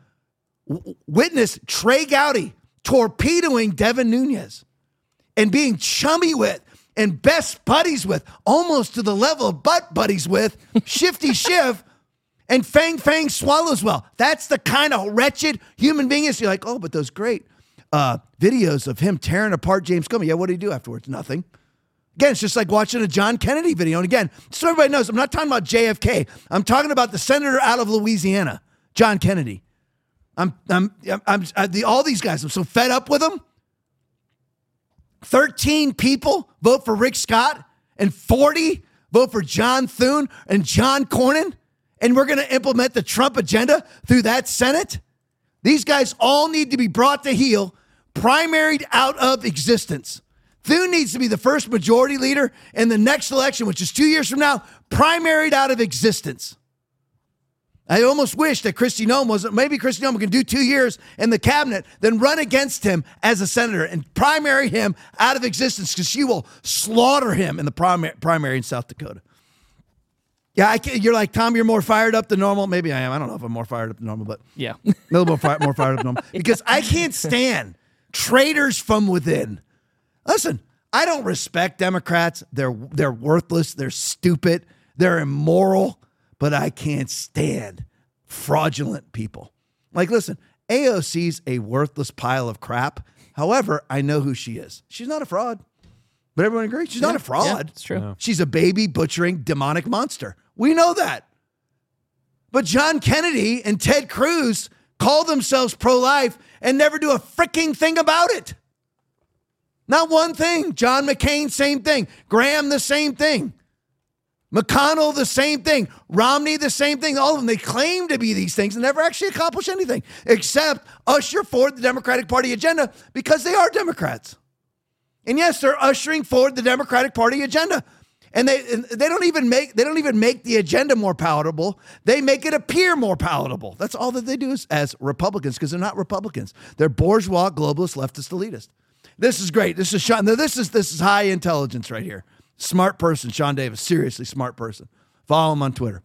w- witnessed Trey Gowdy torpedoing Devin Nunes and being chummy with and best buddies with, almost to the level of butt buddies with, Shifty Schiff and Fang Fang Swallowswell. That's the kind of wretched human being is. You're like, oh, but those great uh, videos of him tearing apart James Comey. Yeah, what did he do afterwards? Nothing. Again, it's just like watching a John Kennedy video. And again, so everybody knows, I'm not talking about J F K. I'm talking about the senator out of Louisiana, John Kennedy. I'm, I'm, I'm, I'm I, the, all these guys, I'm so fed up with them. thirteen people vote for Rick Scott and forty vote for John Thune and John Cornyn, and we're going to implement the Trump agenda through that Senate. These guys all need to be brought to heel, primaried out of existence. Thune needs to be the first majority leader in the next election, which is two years from now, primaried out of existence. I almost wish that Kristi Noem wasn't, maybe Kristi Noem can do two years in the cabinet, then run against him as a senator and primary him out of existence because she will slaughter him in the primary, primary in South Dakota. Yeah, I can't, you're like, Tom, you're more fired up than normal. Maybe I am. I don't know if I'm more fired up than normal, but yeah, a little more, fire, more fired up than normal because I can't stand traitors from within. Listen, I don't respect Democrats. They're they're worthless. They're stupid. They're immoral. But I can't stand fraudulent people. Like, listen, A O C's a worthless pile of crap. However, I know who she is. She's not a fraud. But everyone agrees she's yeah, not a fraud. Yeah, it's true. No. She's a baby butchering demonic monster. We know that. But John Kennedy and Ted Cruz call themselves pro-life and never do a freaking thing about it. Not one thing. John McCain, same thing. Graham, the same thing. McConnell, the same thing. Romney, the same thing. All of them, they claim to be these things and never actually accomplish anything except usher forward the Democratic Party agenda because they are Democrats. And yes, they're ushering forward the Democratic Party agenda. And they and they don't even make they don't even make the agenda more palatable. They make it appear more palatable. That's all that they do is, as Republicans, because they're not Republicans. They're bourgeois, globalist, leftist, elitist. This is great. This is Sean. Now this is this is high intelligence right here. Smart person, Sean Davis. Seriously, smart person. Follow him on Twitter.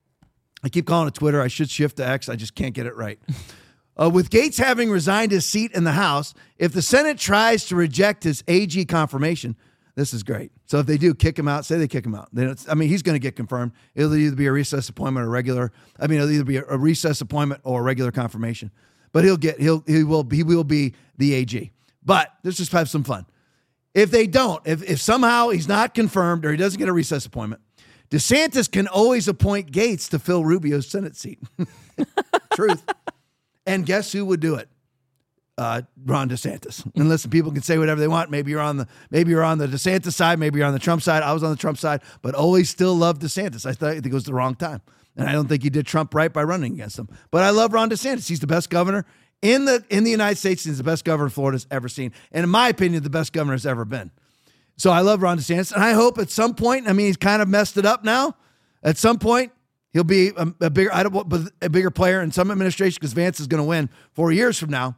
I keep calling it Twitter. I should shift to X. I just can't get it right. Uh, with Gaetz having resigned his seat in the House, if the Senate tries to reject his A G confirmation, this is great. So if they do kick him out, say they kick him out. They don't, I mean, he's going to get confirmed. It'll either be a recess appointment or regular. I mean, it'll either be a, a recess appointment or a regular confirmation. But he'll get he'll he will he will be the A G. But let's just have some fun. If they don't, if if somehow he's not confirmed or he doesn't get a recess appointment, DeSantis can always appoint Gaetz to fill Rubio's Senate seat. Truth. And guess who would do it? Uh, Ron DeSantis. And listen, people can say whatever they want. Maybe you're on the maybe you're on the DeSantis side, maybe you're on the Trump side. I was on the Trump side, but always still love DeSantis. I thought I think it was the wrong time. And I don't think he did Trump right by running against him. But I love Ron DeSantis. He's the best governor in the in the United States. He's the best governor Florida's ever seen. And in my opinion, the best governor has ever been. So I love Ron DeSantis. And I hope at some point, I mean, he's kind of messed it up now. At some point, he'll be a, a bigger I don't but a bigger player in some administration because Vance is going to win four years from now.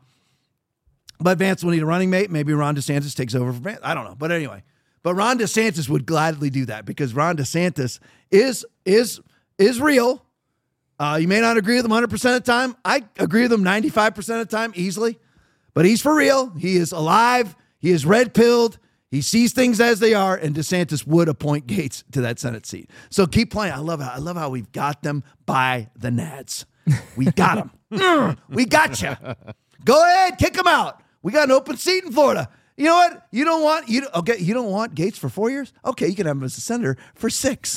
But Vance will need a running mate. Maybe Ron DeSantis takes over for Vance. I don't know. But anyway, but Ron DeSantis would gladly do that because Ron DeSantis is is is real. Uh, you may not agree with him one hundred percent of the time. I agree with him ninety-five percent of the time easily. But he's for real. He is alive. He is red-pilled. He sees things as they are, and DeSantis would appoint Gaetz to that Senate seat. So keep playing. I love how I love how we've got them by the nads. We got them. mm, we got you. Go ahead, kick them out. We got an open seat in Florida. You know what? You don't want you okay. You don't want Gaetz for four years. Okay, you can have him as a senator for six.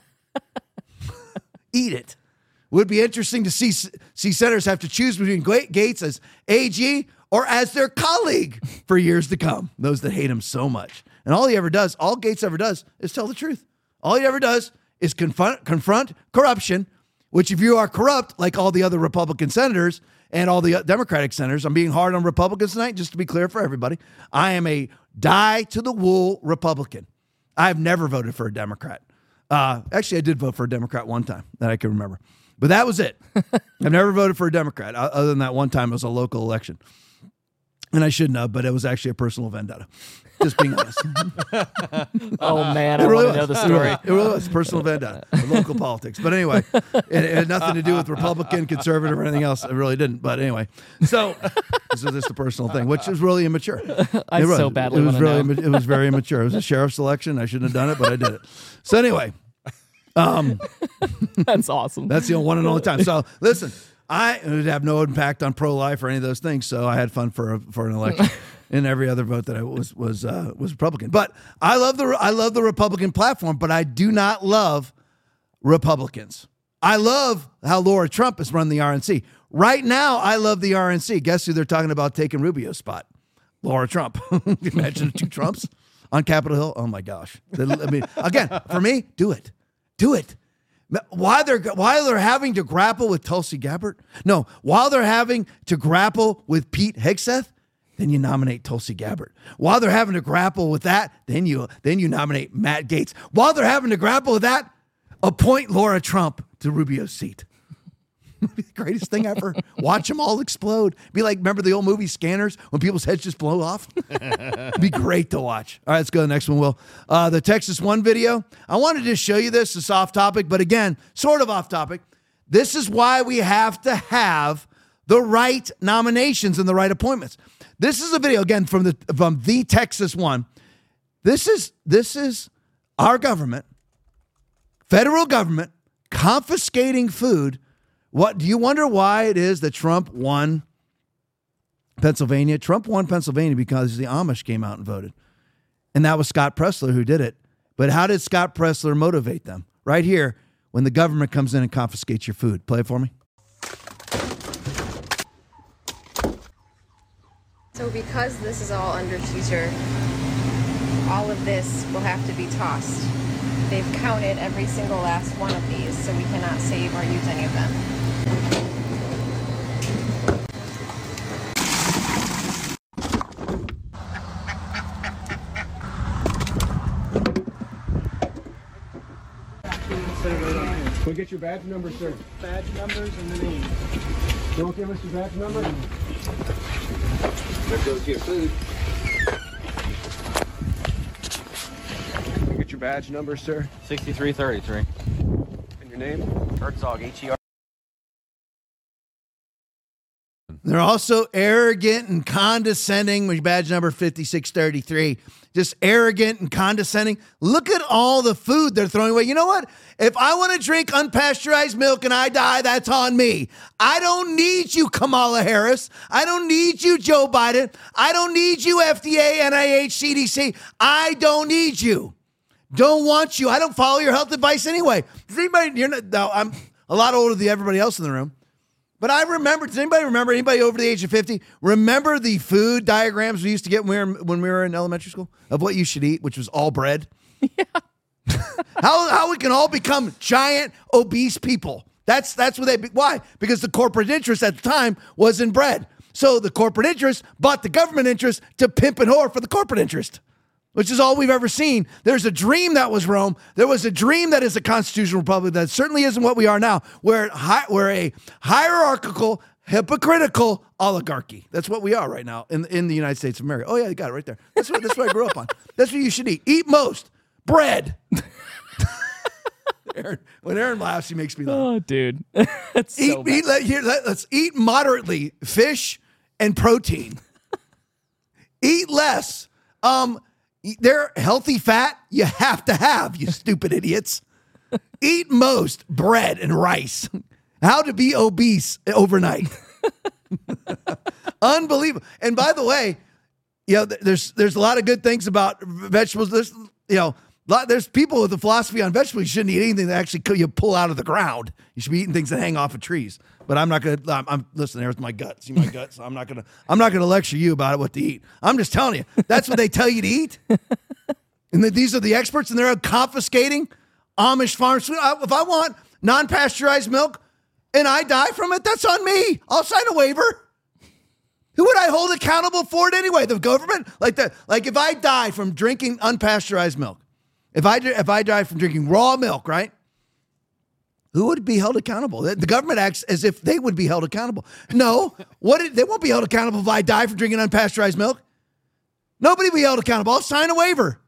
Eat it. Would be interesting to see see senators have to choose between Gaetz as A G or as their colleague for years to come. Those that hate him so much. And all he ever does, all Gaetz ever does, is tell the truth. All he ever does is confront confront corruption. Which, if you are corrupt, like all the other Republican senators and all the Democratic senators, I'm being hard on Republicans tonight, just to be clear for everybody. I am a die-to-the-wool Republican. I've never voted for a Democrat. Uh, actually, I did vote for a Democrat one time that I can remember. But that was it. I've never voted for a Democrat, other than that one time it was a local election. And I shouldn't have, but it was actually a personal vendetta. Just being honest. Oh, man, it I really want to know the story. It really was personal vendetta, local politics. But anyway, it, it had nothing to do with Republican, conservative, or anything else. It really didn't. But anyway, so this is just a personal thing, which is really immature. I it was, so badly it was want to really, know. It was very immature. It was a sheriff's election. I shouldn't have done it, but I did it. So anyway, um, that's awesome. That's the one and only time. So listen, I would have no impact on pro-life or any of those things. So I had fun for a, for an election. And every other vote that I was was uh, was Republican. But I love the I love the Republican platform, but I do not love Republicans. I love how Laura Trump has run the R N C. Right now, I love the R N C. Guess who they're talking about taking Rubio's spot? Laura Trump. Imagine two Trumps on Capitol Hill. Oh my gosh! I mean, again, for me, do it, do it. While they're while they're having to grapple with Tulsi Gabbard, no, while they're having to grapple with Pete Hegseth. Then you nominate Tulsi Gabbard. While they're having to grapple with that, then you then you nominate Matt Gaetz. While they're having to grapple with that, appoint Laura Trump to Rubio's seat. The greatest thing ever. Watch them all explode. Be like, remember the old movie Scanners when people's heads just blow off? It'd be great to watch. All right, let's go to the next one, Will. Uh, the Texas One video. I wanted to show you this. It's off topic, but again, sort of off topic. This is why we have to have the right nominations and the right appointments. This is a video, again, from the from the Texas One. This is this is our government, federal government, confiscating food. What do you wonder why it is that Trump won Pennsylvania? Trump won Pennsylvania because the Amish came out and voted. And that was Scott Presler who did it. But how did Scott Presler motivate them? Right here, when the government comes in and confiscates your food. Play it for me. So because this is all under teaser, all of this will have to be tossed. They've counted every single last one of these, so we cannot save or use any of them. We'll get your badge number, sir. Badge numbers and the name. Don't give us your badge number. There goes your food. We'll get your badge number, sir. sixty-three thirty-three. And your name? Herzog, H E R. They're also arrogant and condescending, with badge number fifty-six thirty-three. Just arrogant and condescending. Look at all the food they're throwing away. You know what? If I want to drink unpasteurized milk and I die, that's on me. I don't need you, Kamala Harris. I don't need you, Joe Biden. I don't need you, F D A, N I H, C D C. I don't need you. Don't want you. I don't follow your health advice anyway. Does anybody, you're not, no, I'm a lot older than everybody else in the room. But I remember, does anybody remember, anybody over the age of fifty, remember the food diagrams we used to get when we were, when we were in elementary school of what you should eat, which was all bread? Yeah. how, how we can all become giant, obese people. That's, that's what they, why? Because the corporate interest at the time was in bread. So the corporate interest bought the government interest to pimp and whore for the corporate interest, which is all we've ever seen. There's a dream that was Rome. There was a dream that is a constitutional republic that certainly isn't what we are now. We're, hi- we're a hierarchical, hypocritical oligarchy. That's what we are right now in, in the United States of America. Oh, yeah, you got it right there. That's what, that's what I grew up on. That's what you should eat. Eat most. Bread. Aaron, when Aaron laughs, he makes me laugh. Oh, dude. That's eat, so bad. eat, let, here, let, let's eat moderately fish and protein. Eat less. Um... They're healthy fat you have to have, you stupid idiots. Eat most bread and rice. How to be obese overnight. Unbelievable. And by the way, you know, there's there's a lot of good things about vegetables. There's, you know, lot, there's people with a philosophy on vegetables. You shouldn't eat anything that actually you pull out of the ground. You should be eating things that hang off of trees. But I'm not gonna. I'm, I'm listen. There's my gut. See my gut. So I'm not gonna. I'm not gonna lecture you about what to eat. I'm just telling you. That's what they tell you to eat. And that these are the experts, and they're confiscating Amish farms. If I want non-pasteurized milk and I die from it, that's on me. I'll sign a waiver. Who would I hold accountable for it anyway? The government? Like the like if I die from drinking unpasteurized milk, if I if I die from drinking raw milk, right? Who would be held accountable? The government acts as if they would be held accountable. No, what? They won't be held accountable if I die from drinking unpasteurized milk. Nobody will be held accountable. I'll sign a waiver.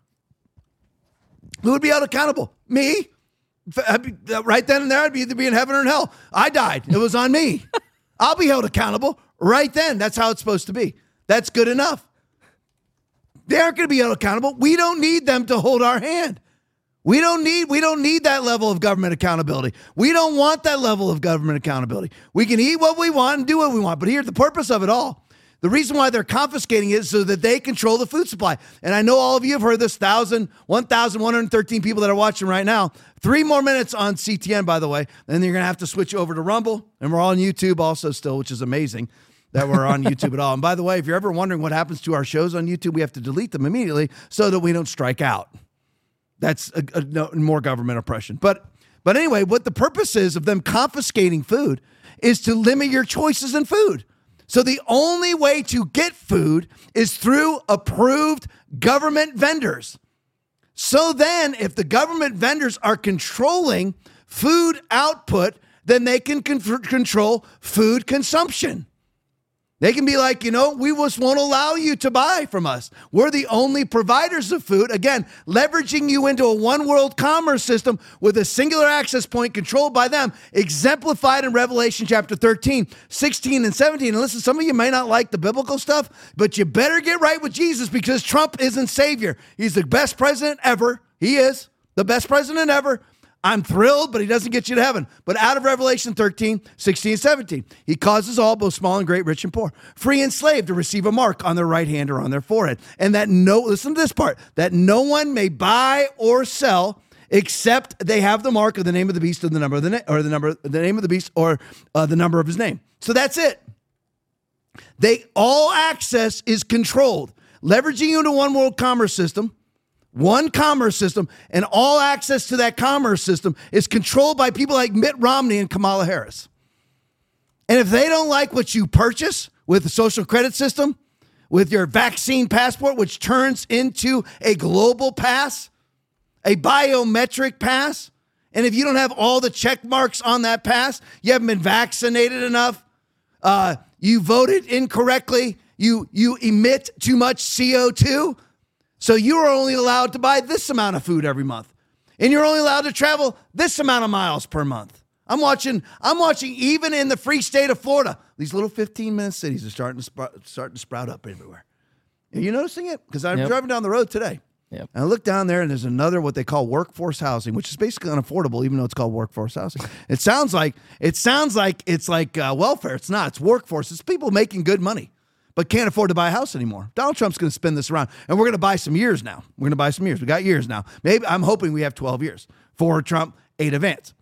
Who would be held accountable? Me. Be, right then and there, I'd be either be in heaven or in hell. I died. It was on me. I'll be held accountable right then. That's how it's supposed to be. That's good enough. They aren't going to be held accountable. We don't need them to hold our hand. We don't need we don't need that level of government accountability. We don't want that level of government accountability. We can eat what we want and do what we want. But here's the purpose of it all. The reason why they're confiscating it is so that they control the food supply. And I know all of you have heard this, one thousand one hundred thirteen people that are watching right now. Three more minutes on C T N, by the way. And you're going to have to switch over to Rumble. And we're on YouTube also still, which is amazing that we're on YouTube at all. And by the way, if you're ever wondering what happens to our shows on YouTube, we have to delete them immediately so that we don't strike out. That's a, a, no, more government oppression. But but anyway, what the purpose is of them confiscating food is to limit your choices in food. So the only way to get food is through approved government vendors. So then if the government vendors are controlling food output, then they can con- control food consumption. They can be like, you know, we just won't allow you to buy from us. We're the only providers of food. Again, leveraging you into a one world commerce system with a singular access point controlled by them, exemplified in Revelation chapter thirteen, sixteen, and seventeen. And listen, some of you may not like the biblical stuff, but you better get right with Jesus because Trump isn't savior. He's the best president ever. He is the best president ever. I'm thrilled, but he doesn't get you to heaven. But out of Revelation thirteen, sixteen, seventeen, he causes all, both small and great, rich and poor, free and slave, to receive a mark on their right hand or on their forehead. And that no, listen to this part, that no one may buy or sell except they have the mark of the name of the beast or the number of the na- or the number, the name of the beast or uh, the number of his name. So that's it. They all access is controlled, leveraging into one world commerce system, one commerce system, and all access to that commerce system is controlled by people like Mitt Romney and Kamala Harris. And if they don't like what you purchase with the social credit system, with your vaccine passport, which turns into a global pass, a biometric pass, and if you don't have all the check marks on that pass, you haven't been vaccinated enough, uh, you voted incorrectly, you, you emit too much C O two, so you are only allowed to buy this amount of food every month. And you're only allowed to travel this amount of miles per month. I'm watching, I'm watching even in the free state of Florida, these little fifteen-minute cities are starting to, sprout, starting to sprout up everywhere. Are you noticing it? Because I'm Yep. driving down the road today. Yep. And I look down there, and there's another what they call workforce housing, which is basically unaffordable, even though it's called workforce housing. It sounds like it sounds like it's like uh, welfare. It's not. It's workforce. It's people making good money, but can't afford to buy a house anymore. Donald Trump's going to spin this around, and we're going to buy some years now. We're going to buy some years. We got years now. Maybe I'm hoping we have twelve years for Trump, eight advance.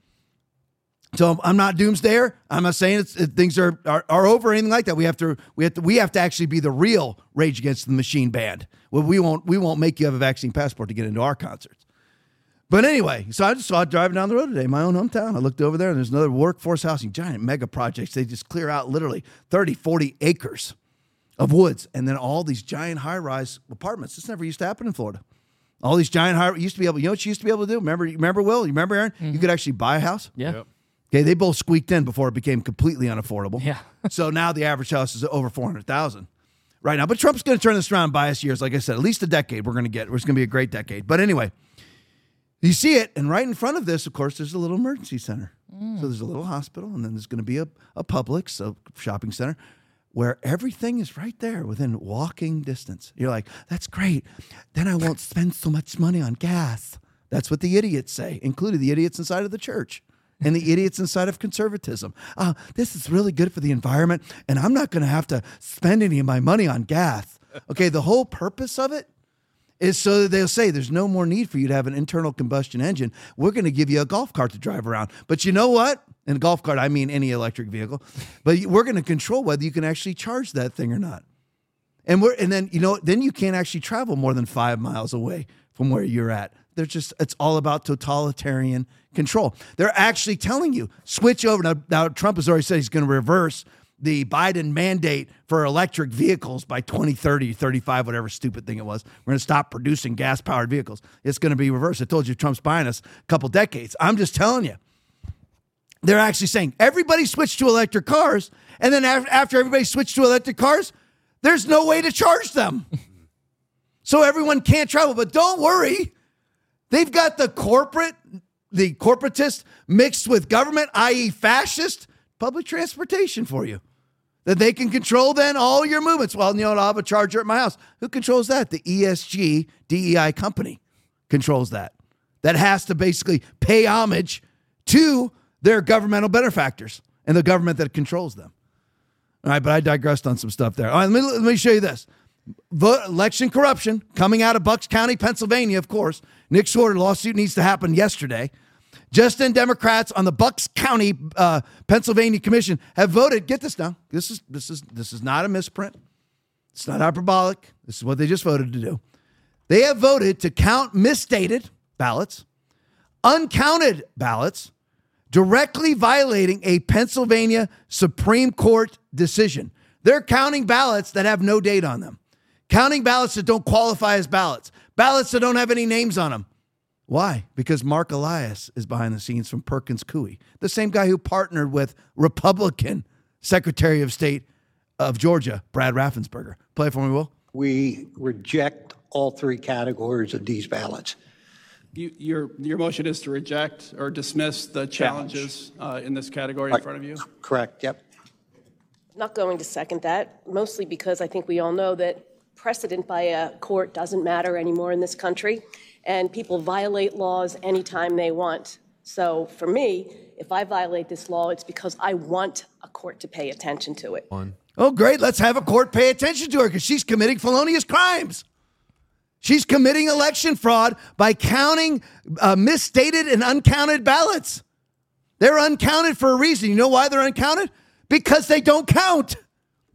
So I'm not doomsdayer. I'm not saying it's, it, things are, are are over or anything like that. We have to we have to we have to actually be the real Rage Against the Machine band. Well, we won't we won't make you have a vaccine passport to get into our concerts. But anyway, so I just saw it driving down the road today, my own hometown. I looked over there, and there's another workforce housing, giant mega projects. They just clear out literally thirty, forty acres of woods, and then all these giant high-rise apartments. This never used to happen in Florida. All these giant high used to be able. You know what you used to be able to do? Remember, remember Will? You remember Aaron? Mm-hmm. You could actually buy a house. Yeah. Yep. Okay, they both squeaked in before it became completely unaffordable. Yeah. So now the average house is over four hundred thousand right now. But Trump's going to turn this around by us years. Like I said, at least a decade we're going to get. It's going to be a great decade. But anyway, you see it, and right in front of this, of course, there's a little emergency center. Mm. So there's a little hospital, and then there's going to be a, a Publix, a shopping center, where everything is right there within walking distance. You're like, that's great. Then I won't spend so much money on gas. That's what the idiots say, including the idiots inside of the church. And the idiots inside of conservatism. Uh, this is really good for the environment, and I'm not going to have to spend any of my money on gas. Okay, the whole purpose of it is so that they'll say there's no more need for you to have an internal combustion engine. We're going to give you a golf cart to drive around. But you know what? And a golf cart, I mean any electric vehicle. But we're going to control whether you can actually charge that thing or not. And we're and then you know then you can't actually travel more than five miles away from where you're at. They're just, it's all about totalitarian control. They're actually telling you, switch over. Now, now Trump has already said he's going to reverse the Biden mandate for electric vehicles by twenty thirty, thirty-five, whatever stupid thing it was. We're going to stop producing gas-powered vehicles. It's going to be reversed. I told you Trump's buying us a couple decades. I'm just telling you. They're actually saying everybody switched to electric cars, and then after everybody switched to electric cars, there's no way to charge them. So everyone can't travel. But don't worry. They've got the corporate, the corporatist mixed with government, that is fascist, public transportation for you. That they can control then all your movements. Well, you know, I'll have a charger at my house. Who controls that? The E S G D E I company controls that. That has to basically pay homage to their governmental benefactors and the government that controls them. All right, but I digressed on some stuff there. All right, let me, let me show you this. Vote, election corruption coming out of Bucks County, Pennsylvania, of course. Nick Swarter lawsuit needs to happen yesterday. Just then, Democrats on the Bucks County, uh, Pennsylvania Commission have voted. Get this now. This is this is this is not a misprint. It's not hyperbolic. This is what they just voted to do. They have voted to count misstated ballots, uncounted ballots, directly violating a Pennsylvania Supreme Court decision. They're counting ballots that have no date on them. Counting ballots that don't qualify as ballots. Ballots that don't have any names on them. Why? Because Mark Elias is behind the scenes from Perkins Coie, the same guy who partnered with Republican Secretary of State of Georgia, Brad Raffensperger. Play it for me, Will. We reject all three categories of these ballots. You, your your motion is to reject or dismiss the challenges uh, in this category in front of you? Correct, yep. Not going to second that, mostly because I think we all know that precedent by a court doesn't matter anymore in this country, and people violate laws anytime they want. So for me, if I violate this law, it's because I want a court to pay attention to it. One. Oh, great. Let's have a court pay attention to her because she's committing felonious crimes. She's committing election fraud by counting uh, misstated and uncounted ballots. They're uncounted for a reason. You know why they're uncounted? Because they don't count.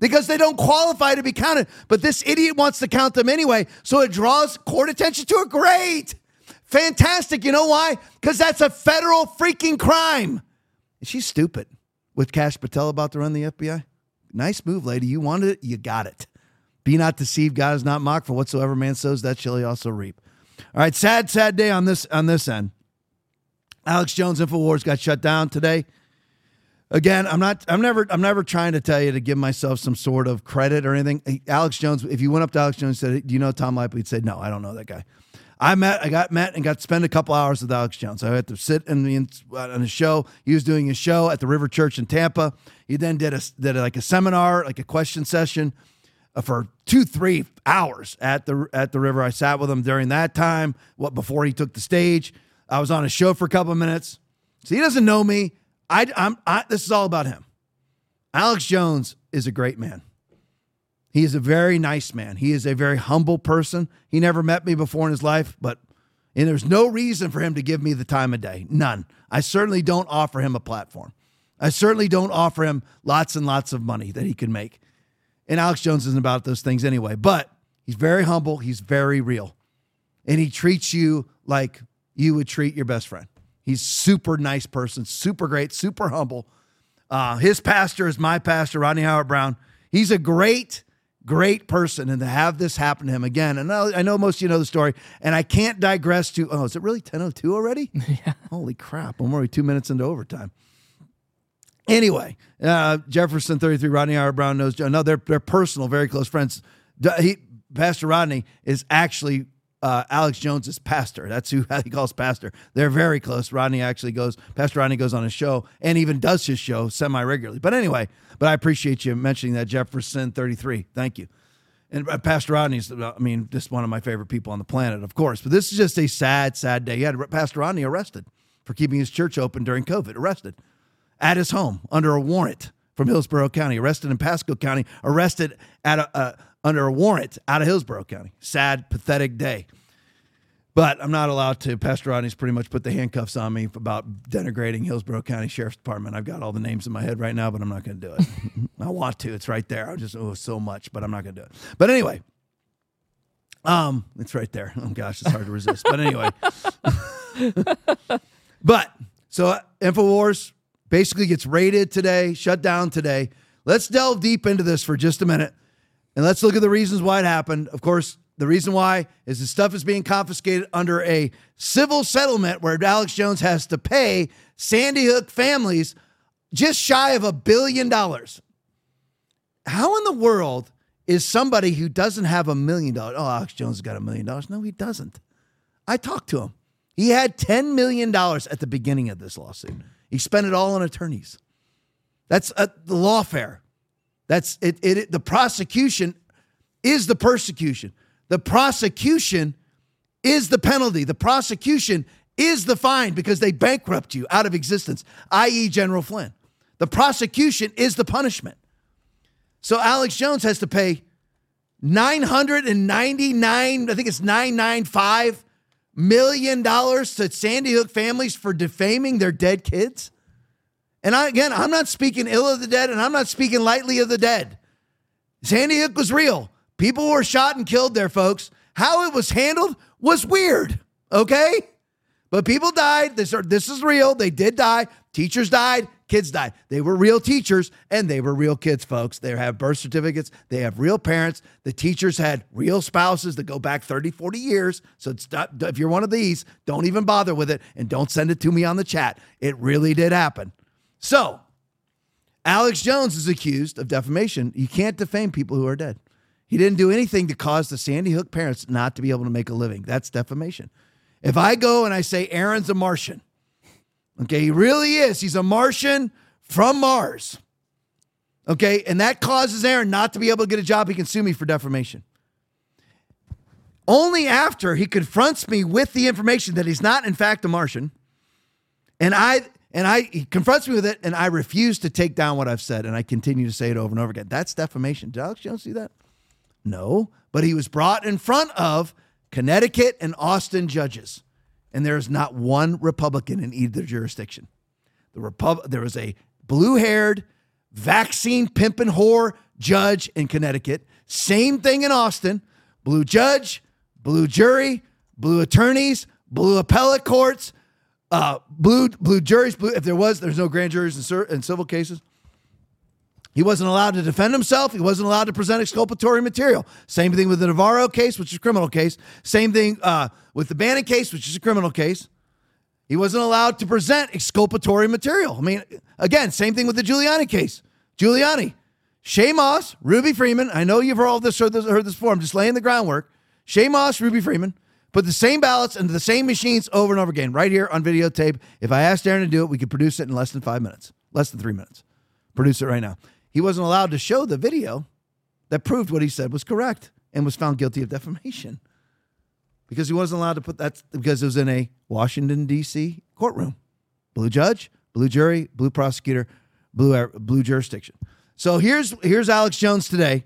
because they don't qualify to be counted. But this idiot wants to count them anyway, so it draws court attention to it. Great. Fantastic. You know why? Because that's a federal freaking crime. And she's stupid. With Kash Patel about to run the F B I. Nice move, lady. You wanted it, you got it. Be not deceived. God is not mocked. For whatsoever man sows, that shall he also reap. All right, sad, sad day on this on this end. Alex Jones InfoWars got shut down today. Again, I'm not. I'm never. I'm never trying to tell you to give myself some sort of credit or anything. Hey, Alex Jones. If you went up to Alex Jones and said, "Do you know Tom Leipley?" He'd say, "No, I don't know that guy." I met. I got met and got to spend a couple hours with Alex Jones. I had to sit in the on his show. He was doing his show at the River Church in Tampa. He then did a did like a seminar, like a question session, uh, for two, three hours at the at the River. I sat with him during that time. What before he took the stage, I was on his show for a couple of minutes. So he doesn't know me. I, I'm, I, this is all about him. Alex Jones is a great man. He is a very nice man. He is a very humble person. He never met me before in his life, but and there's no reason for him to give me the time of day. None. I certainly don't offer him a platform. I certainly don't offer him lots and lots of money that he can make. And Alex Jones isn't about those things anyway, but he's very humble. He's very real. And he treats you like you would treat your best friend. He's super nice person, super great, super humble. Uh, his pastor is my pastor, Rodney Howard-Browne. He's a great, great person. And to have this happen to him again, and I know most of you know the story, and I can't digress to, oh, is it really ten oh two already? Yeah. Holy crap. I'm already two minutes into overtime. Anyway, uh, Jefferson thirty-three, Rodney Howard-Browne knows Joe. No, they're, they're personal, very close friends. He, Pastor Rodney is actually Uh, Alex Jones's pastor. That's who he calls pastor. They're very close. Rodney actually goes, Pastor Rodney goes on his show and even does his show semi-regularly. But anyway, but I appreciate you mentioning that, Jefferson thirty-three. Thank you. And uh, Pastor Rodney's, I mean, just one of my favorite people on the planet, of course. But this is just a sad, sad day. He had Pastor Rodney arrested for keeping his church open during COVID. Arrested at his home under a warrant from Hillsborough County. Arrested in Pasco County. Arrested at a... a under a warrant out of Hillsborough County. Sad, pathetic day. But I'm not allowed to. Pastor Rodney's pretty much put the handcuffs on me about denigrating Hillsborough County Sheriff's Department. I've got all the names in my head right now, but I'm not going to do it. I want to. It's right there. I just, oh, so much, but I'm not going to do it. But anyway, um, it's right there. Oh, gosh, it's hard to resist. But anyway. But, so uh, InfoWars basically gets raided today, shut down today. Let's delve deep into this for just a minute. And let's look at the reasons why it happened. Of course, the reason why is the stuff is being confiscated under a civil settlement where Alex Jones has to pay Sandy Hook families just shy of a billion dollars. How in the world is somebody who doesn't have a million dollars? Oh, Alex Jones has got a million dollars. No, he doesn't. I talked to him. He had ten million dollars at the beginning of this lawsuit. He spent it all on attorneys. That's a, the lawfare. That's it, it, it. The prosecution is the persecution. The prosecution is the penalty. The prosecution is the fine because they bankrupt you out of existence, that is. General Flynn. The prosecution is the punishment. So Alex Jones has to pay nine hundred ninety-nine, I think it's nine hundred ninety-five million dollars to Sandy Hook families for defaming their dead kids. And I, again, I'm not speaking ill of the dead, and I'm not speaking lightly of the dead. Sandy Hook was real. People were shot and killed there, folks. How it was handled was weird, okay? But people died. This, are, this is real. They did die. Teachers died. Kids died. They were real teachers, and they were real kids, folks. They have birth certificates. They have real parents. The teachers had real spouses that go back thirty, forty years. So it's not, if you're one of these, don't even bother with it, and don't send it to me on the chat. It really did happen. So, Alex Jones is accused of defamation. You can't defame people who are dead. He didn't do anything to cause the Sandy Hook parents not to be able to make a living. That's defamation. If I go and I say Aaron's a Martian, okay, he really is. He's a Martian from Mars. Okay, and that causes Aaron not to be able to get a job. He can sue me for defamation. Only after he confronts me with the information that he's not, in fact, a Martian, and I... And I, he confronts me with it, and I refuse to take down what I've said, and I continue to say it over and over again. That's defamation. Did Alex Jones do that? No, but he was brought in front of Connecticut and Austin judges, and there is not one Republican in either jurisdiction. The Repub- there was a blue-haired, vaccine pimping whore judge in Connecticut. Same thing in Austin. Blue judge, blue jury, blue attorneys, blue appellate courts, uh, blue blue juries. Blue, if there was, there's no grand juries in, in civil cases. He wasn't allowed to defend himself. He wasn't allowed to present exculpatory material. Same thing with the Navarro case, which is a criminal case. Same thing uh, with the Bannon case, which is a criminal case. He wasn't allowed to present exculpatory material. I mean, again, same thing with the Giuliani case. Giuliani, Shay Moss, Ruby Freeman. I know you've all this heard this, heard this before. I'm just laying the groundwork. Shay Moss, Ruby Freeman, put the same ballots into the same machines over and over again, right here on videotape. If I asked Aaron to do it, we could produce it in less than five minutes, less than three minutes. Produce it right now. He wasn't allowed to show the video that proved what he said was correct and was found guilty of defamation because he wasn't allowed to put that because it was in a Washington, D C courtroom. Blue judge, blue jury, blue prosecutor, blue blue jurisdiction. So here's here's Alex Jones today.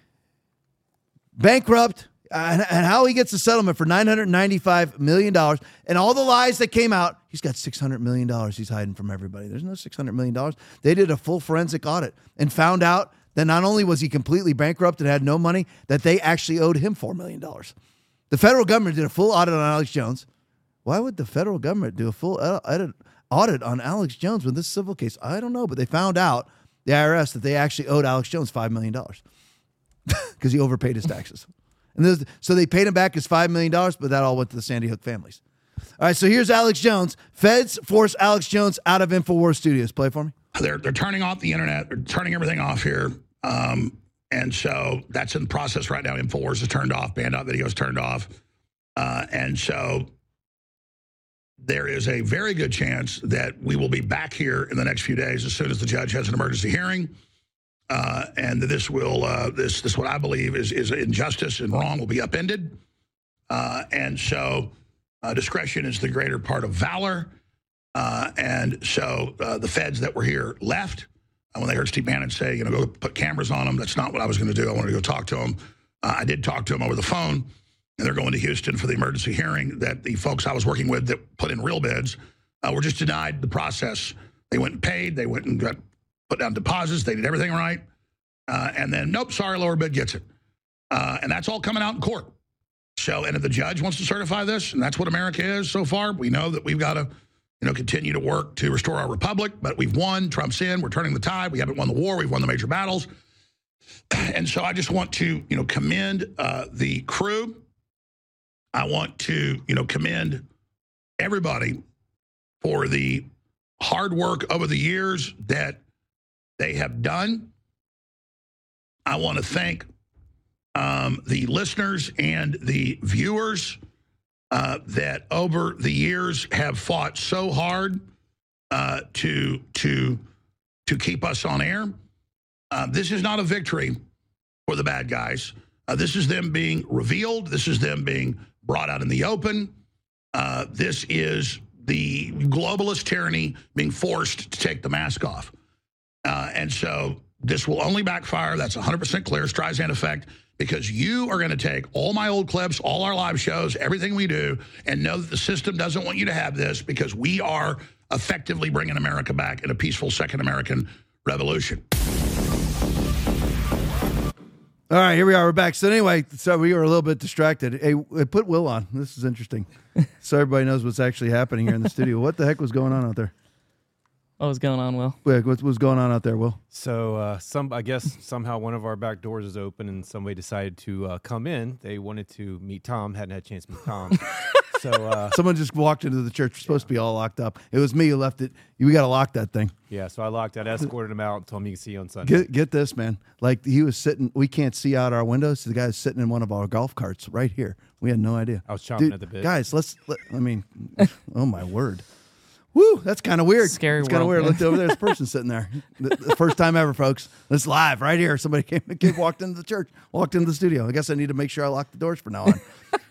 Bankrupt, and, and how he gets a settlement for nine hundred ninety-five million dollars. And all the lies that came out, he's got six hundred million dollars he's hiding from everybody. There's no six hundred million dollars. They did a full forensic audit and found out that not only was he completely bankrupt and had no money, that they actually owed him four million dollars. The federal government did a full audit on Alex Jones. Why would the federal government do a full audit on Alex Jones with this civil case? I don't know, but they found out, the I R S, that they actually owed Alex Jones five million dollars because he overpaid his taxes. And this, so they paid him back his five million dollars, but that all went to the Sandy Hook families. All right, so here's Alex Jones. Feds force Alex Jones out of InfoWars Studios. Play for me. They're, they're turning off the internet. They're turning everything off here. Um, and so that's in process right now. InfoWars is turned off. Band.video is turned off. Uh, and so there is a very good chance that we will be back here in the next few days as soon as the judge has an emergency hearing. Uh, and this will, uh, this, this what I believe is, is injustice and wrong will be upended. Uh, and so uh, discretion is the greater part of valor. Uh, and so uh, the feds that were here left. Uh, when they heard Steve Bannon say, you know, go put cameras on them, that's not what I was going to do. I wanted to go talk to them. Uh, I did talk to them over the phone, and they're going to Houston for the emergency hearing that the folks I was working with that put in real bids uh, were just denied the process. They went and paid. They went and got put down deposits. They did everything right. Uh, and then, nope, sorry, lower bid gets it. Uh, and that's all coming out in court. So, and if the judge wants to certify this, and that's what America is so far, we know that we've got to, you know, continue to work to restore our republic, but we've won. Trump's in. We're turning the tide. We haven't won the war. We've won the major battles. And so I just want to, you know, commend uh, the crew. I want to, you know, commend everybody for the hard work over the years that they have done. I want to thank um, the listeners and the viewers uh, that over the years have fought so hard uh, to to to keep us on air. Uh, this is not a victory for the bad guys. Uh, this is them being revealed. This is them being brought out in the open. Uh, this is the globalist tyranny being forced to take the mask off. Uh, and so this will only backfire. That's one hundred percent clear, Streisand effect, because you are going to take all my old clips, all our live shows, everything we do, and know that the system doesn't want you to have this because we are effectively bringing America back in a peaceful second American revolution. All right, here we are. We're back. So anyway, so we were a little bit distracted. Hey, put Will on. This is interesting. So everybody knows what's actually happening here in the studio. What the heck was going on out there? What was going on, Will? Wait, what was going on out there, Will? So uh, some, I guess somehow one of our back doors is open and somebody decided to uh, come in. They wanted to meet Tom. Hadn't had a chance to meet Tom. So uh, someone just walked into the church. We're supposed yeah. to be all locked up. It was me who left it. We got to lock that thing. Yeah, so I locked it, escorted him out, and told him you can see you on Sunday. Get, get this, man. Like he was sitting, we can't see out our windows. So the guy's sitting in one of our golf carts right here. We had no idea. I was chomping Dude, at the bit. Guys, let's, let, I mean, oh my word. Woo, that's kind of weird. Scary It's kind of weird. Man. Looked over there, this person sitting there. The, the first time ever, folks. It's live right here. Somebody came, came, walked into the church, walked into the studio. I guess I need to make sure I lock the doors from now on.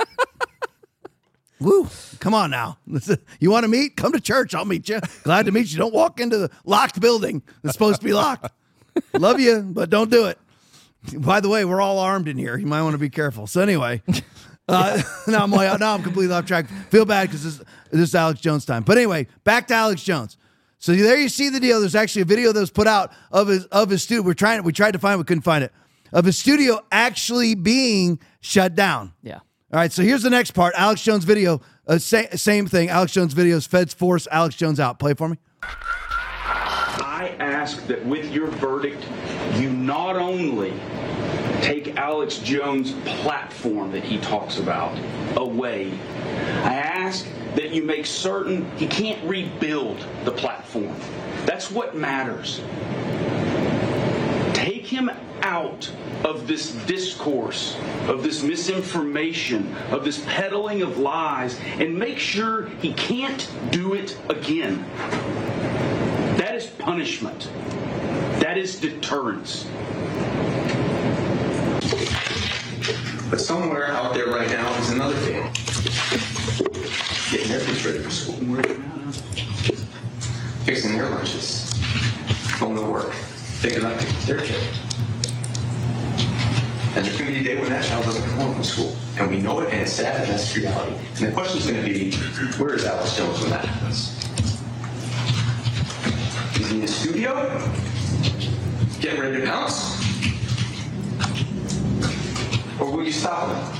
Woo, come on now. You want to meet? Come to church. I'll meet you. Glad to meet you. Don't walk into the locked building that's supposed to be locked. Love you, but don't do it. By the way, we're all armed in here. You might want to be careful. So anyway, uh, now I'm like, now I'm completely off track. Feel bad because this, this is Alex Jones time. But anyway, back to Alex Jones. So there you see the deal. There's actually a video that was put out of his of his studio. We're trying. We tried to find it. We couldn't find it. Of his studio actually being shut down. Yeah. All right. So here's the next part. Alex Jones video. Uh, sa- same thing. Alex Jones videos. Feds force Alex Jones out. Play it for me. I ask that with your verdict, you not only take Alex Jones' platform that he talks about away. I ask that you make certain he can't rebuild the platform. That's what matters. Take him out of this discourse, of this misinformation, of this peddling of lies, and make sure he can't do it again. That is punishment. That is deterrence. But somewhere out there right now is another family getting their kids ready for school, fixing their lunches, going to work, picking up their kid. And there's going to be a day when that child doesn't come home from school. And we know it, and it's sad, and that's reality. And the question is going to be, where is Alex Jones when that happens? Is he in the studio? Getting ready to pounce? Or will you stop him?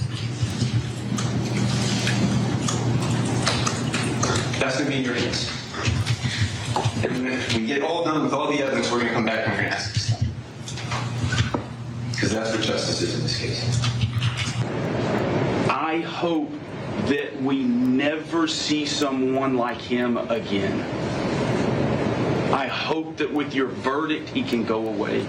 That's going to be in your hands. And when we get all done with all the evidence, we're going to come back and we're going to ask you to stop. Because that's what justice is in this case. I hope that we never see someone like him again. I hope that with your verdict, he can go away.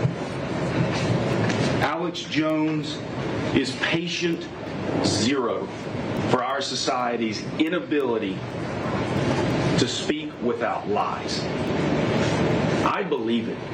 Alex Jones is patient zero for our society's inability to speak without lies. I believe it.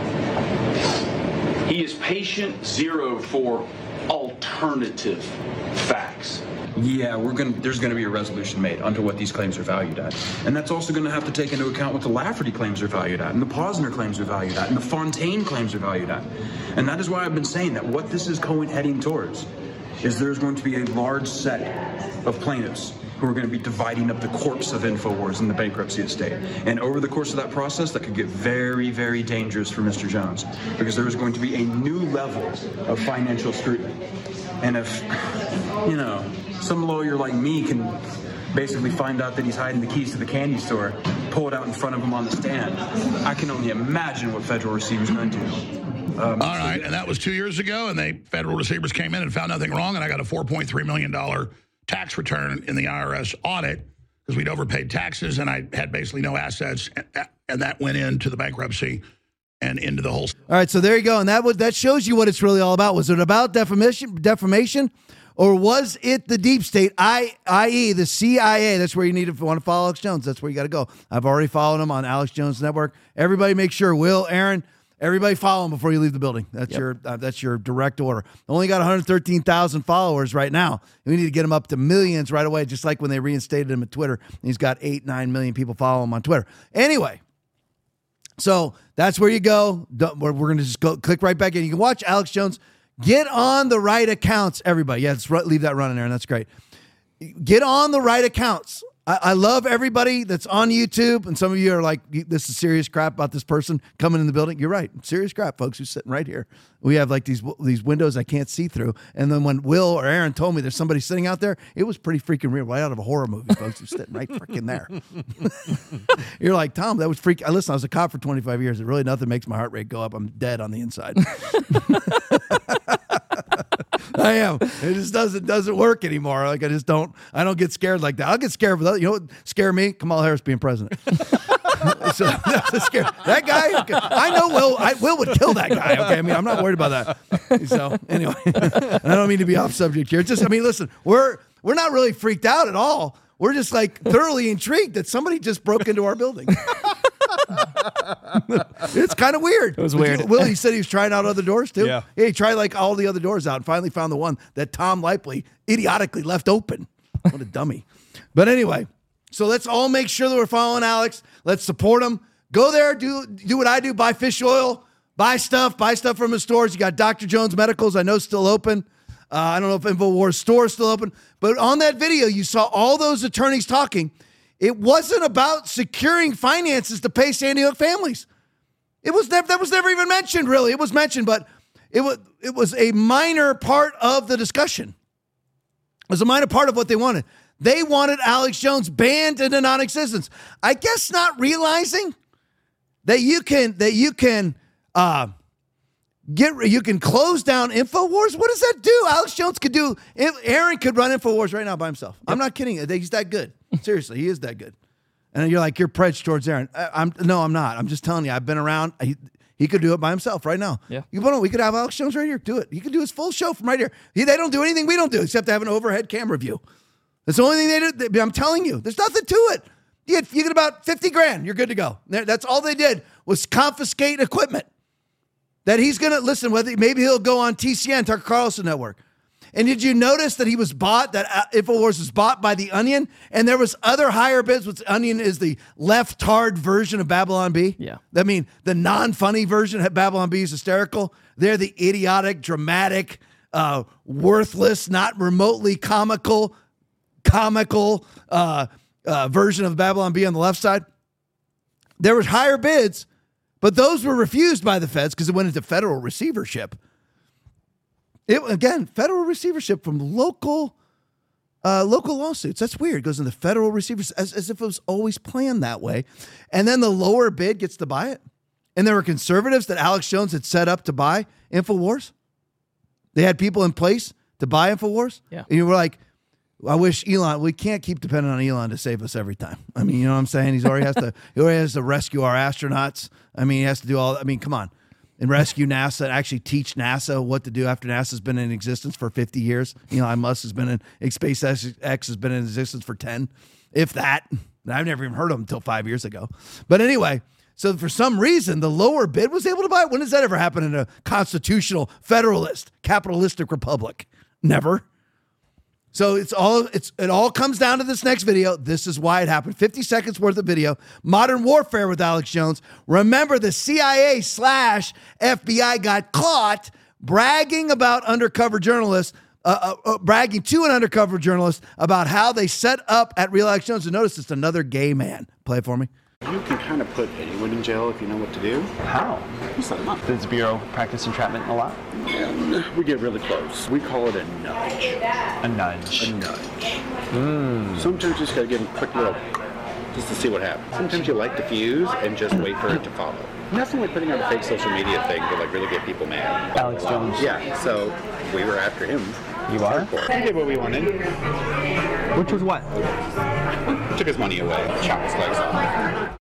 He is patient zero for alternative facts. Yeah, we're going. There's going to be a resolution made onto what these claims are valued at, and that's also going to have to take into account what the Lafferty claims are valued at, and the Posner claims are valued at, and the Fontaine claims are valued at, and that is why I've been saying that what this is going heading towards is there's going to be a large set of plaintiffs who are going to be dividing up the corpse of InfoWars in the bankruptcy estate. And over the course of that process, that could get very, very dangerous for Mister Jones, because there is going to be a new level of financial scrutiny. And if, you know, some lawyer like me can basically find out that he's hiding the keys to the candy store, pull it out in front of him on the stand, I can only imagine what federal receivers are going to do. Um, All right, and that was two years ago, and they federal receivers came in and found nothing wrong, and I got a four point three million dollars tax return in the I R S audit because we'd overpaid taxes, and I had basically no assets, and, and that went into the bankruptcy and into the whole. All right, so there you go, and that was that shows you what it's really all about. Was it about defamation, defamation, or was it the deep state, I, that is the C I A? That's where you need to want to follow Alex Jones. That's where you got to go. I've already followed him on Alex Jones Network. Everybody, make sure Will, Aaron. Everybody follow him before you leave the building. That's yep. your uh, that's your direct order. Only got one hundred thirteen thousand followers right now. We need to get him up to millions right away, just like when they reinstated him at Twitter. He's got eight, nine million people follow him on Twitter. Anyway, so that's where you go. We're, we're going to just go click right back in. You can watch Alex Jones. Get on the right accounts, everybody. Yeah, let's leave that running there, and that's great. Get on the right accounts. I, I love everybody that's on YouTube, and some of you are like, this is serious crap about this person coming in the building. You're right. Serious crap, folks, who's sitting right here. We have like these these windows I can't see through. And then when Will or Aaron told me there's somebody sitting out there, it was pretty freaking real, right out of a horror movie, folks, who's sitting right freaking there. You're like, Tom, that was freaking. Listen, I was a cop for twenty-five years. It really nothing makes my heart rate go up. I'm dead on the inside. I am. It just doesn't doesn't work anymore. Like I just don't. I don't get scared like that. I'll get scared with other. You know what scare me? Kamala Harris being president. So that's a scare. That guy. I know Will. I, Will would kill that guy. Okay. I mean, I'm not worried about that. So anyway, I don't mean to be off subject here. It's just. I mean, listen. We're we're not really freaked out at all. We're just like thoroughly intrigued that somebody just broke into our building. It's kind of weird. It was weird. You, Will, he said he was trying out other doors too. Yeah. yeah, he tried like all the other doors out and finally found the one that Tom Lipley idiotically left open. What a dummy. But anyway, so let's all make sure that we're following Alex. Let's support him. Go there, do do what I do, buy fish oil, buy stuff, buy stuff from his stores. You got Doctor Jones Medicals, I know, still open. Uh, I don't know if InfoWars store is still open. But on that video, you saw all those attorneys talking. It wasn't about securing finances to pay Sandy Hook families. It was never, that was never even mentioned, really. It was mentioned, but it was, it was a minor part of the discussion. It was a minor part of what they wanted. They wanted Alex Jones banned into non-existence. I guess not realizing that you can, that you can, uh, Get you can close down InfoWars. What does that do? Alex Jones could do. Aaron could run InfoWars right now by himself. Yep. I'm not kidding. He's that good. Seriously, he is that good. And you're like, you're prejudiced towards Aaron. I, I'm no, I'm not. I'm just telling you. I've been around. He, he could do it by himself right now. Yeah. You know, we could have Alex Jones right here. Do it. He could do his full show from right here. He, they don't do anything we don't do except to have an overhead camera view. That's the only thing they do. They, I'm telling you, there's nothing to it. You get, you get about fifty grand. You're good to go. That's all they did was confiscate equipment. That he's going to, listen, whether maybe he'll go on T C N, Tucker Carlson Network. And did you notice that he was bought, that InfoWars was bought by The Onion? And there was other higher bids, which Onion is the left-tard version of Babylon B. Yeah. I mean, the non-funny version of Babylon B is hysterical. They're the idiotic, dramatic, uh, worthless, not remotely comical, comical uh, uh, version of Babylon B on the left side. There was higher bids, but those were refused by the feds because it went into federal receivership. It again, federal receivership from local uh, local lawsuits. That's weird. It goes into federal receivership as, as if it was always planned that way. And then the lower bid gets to buy it. And there were conservatives that Alex Jones had set up to buy InfoWars. They had people in place to buy InfoWars. Yeah. And you were like, I wish Elon, we can't keep depending on Elon to save us every time. I mean, you know what I'm saying? He's already has to, he already has to rescue our astronauts. I mean, he has to do all, I mean, come on. And rescue NASA and actually teach NASA what to do after NASA's been in existence for fifty years. Elon Musk has been in, SpaceX has been in existence for ten, if that. I've never even heard of him until five years ago. But anyway, so for some reason, the lower bid was able to buy it. When does that ever happen in a constitutional, federalist, capitalistic republic? Never. So it's all it's it all comes down to this next video. This is why it happened. fifty seconds worth of video. Modern warfare with Alex Jones. Remember, the C I A slash F B I got caught bragging about undercover journalists, uh, uh, uh, bragging to an undercover journalist about how they set up at Real Alex Jones. And notice it's another gay man. Play it for me. You can kind of put anyone in jail if you know what to do. How? You set them up. Does the Bureau practice entrapment a lot? Yeah, we get really close. We call it a nudge. A nudge. A nudge. Mm. Sometimes you just gotta give them a quick little, just to see what happens. Sometimes you light the fuse and just wait for it to follow. Nothing like putting out a fake social media thing to like really get people mad. Alex Jones. Yeah, so we were after him. You are? We did what we wanted. Which was what? Took his money away, chopped his legs off.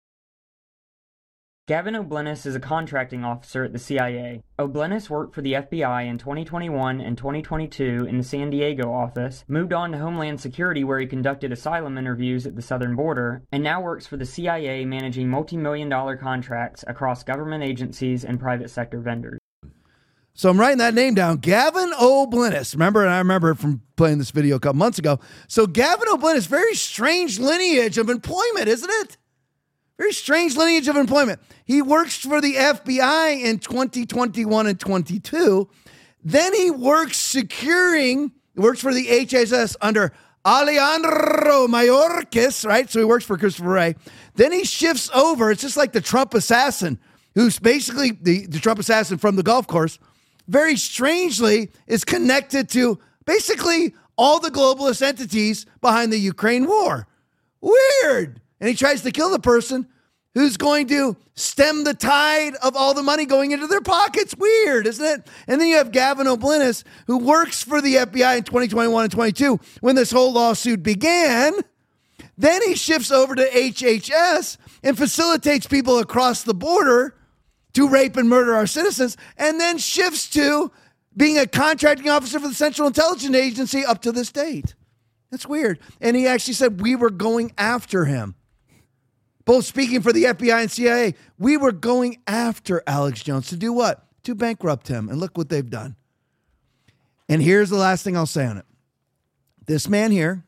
Gavin O'Blennis is a contracting officer at the C I A. O'Blennis worked for the F B I in twenty twenty-one and twenty twenty-two in the San Diego office, moved on to Homeland Security where he conducted asylum interviews at the southern border, and now works for the C I A managing multi-million dollar contracts across government agencies and private sector vendors. So I'm writing that name down, Gavin O'Blennis. Remember, and I remember from playing this video a couple months ago. So Gavin O'Blennis, very strange lineage of employment, isn't it? Very strange lineage of employment. He works for the F B I in twenty twenty-one and twenty-two. Then he works securing, works for the H S S under Alejandro Mayorkas, right? So he works for Christopher Wray. Then he shifts over. It's just like the Trump assassin, who's basically the, the Trump assassin from the golf course. Very strangely is connected to basically all the globalist entities behind the Ukraine war. Weird. And he tries to kill the person who's going to stem the tide of all the money going into their pockets. Weird, isn't it? And then you have Gavin O'Blennis, who works for the F B I in twenty twenty-one and twenty-two when this whole lawsuit began. Then he shifts over to H H S and facilitates people across the border to rape and murder our citizens, and then shifts to being a contracting officer for the Central Intelligence Agency up to this date. That's weird. And he actually said we were going after him. Both speaking for the F B I and C I A, we were going after Alex Jones to do what? To bankrupt him. And look what they've done. And here's the last thing I'll say on it. This man here,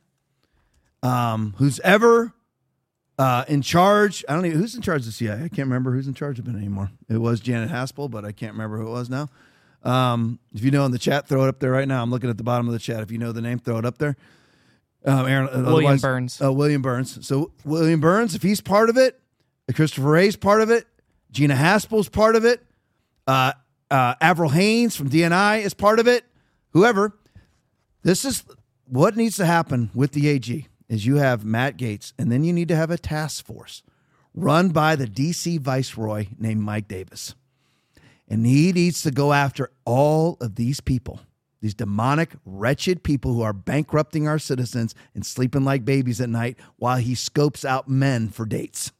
um, who's ever uh, in charge, I don't even, who's in charge of the C I A? I can't remember who's in charge of it anymore. It was Janet Haspel, but I can't remember who it was now. Um, if you know in the chat, throw it up there right now. I'm looking at the bottom of the chat. If you know the name, throw it up there. Um, Aaron, William Burns. Uh, William Burns. So William Burns, if he's part of it, Christopher Wray's part of it, Gina Haspel's part of it, uh, uh, Avril Haines from D N I is part of it, whoever. This is what needs to happen with the A G is you have Matt Gaetz, and then you need to have a task force run by the D C viceroy named Mike Davis. And he needs to go after all of these people, these demonic, wretched people who are bankrupting our citizens and sleeping like babies at night while he scopes out men for dates.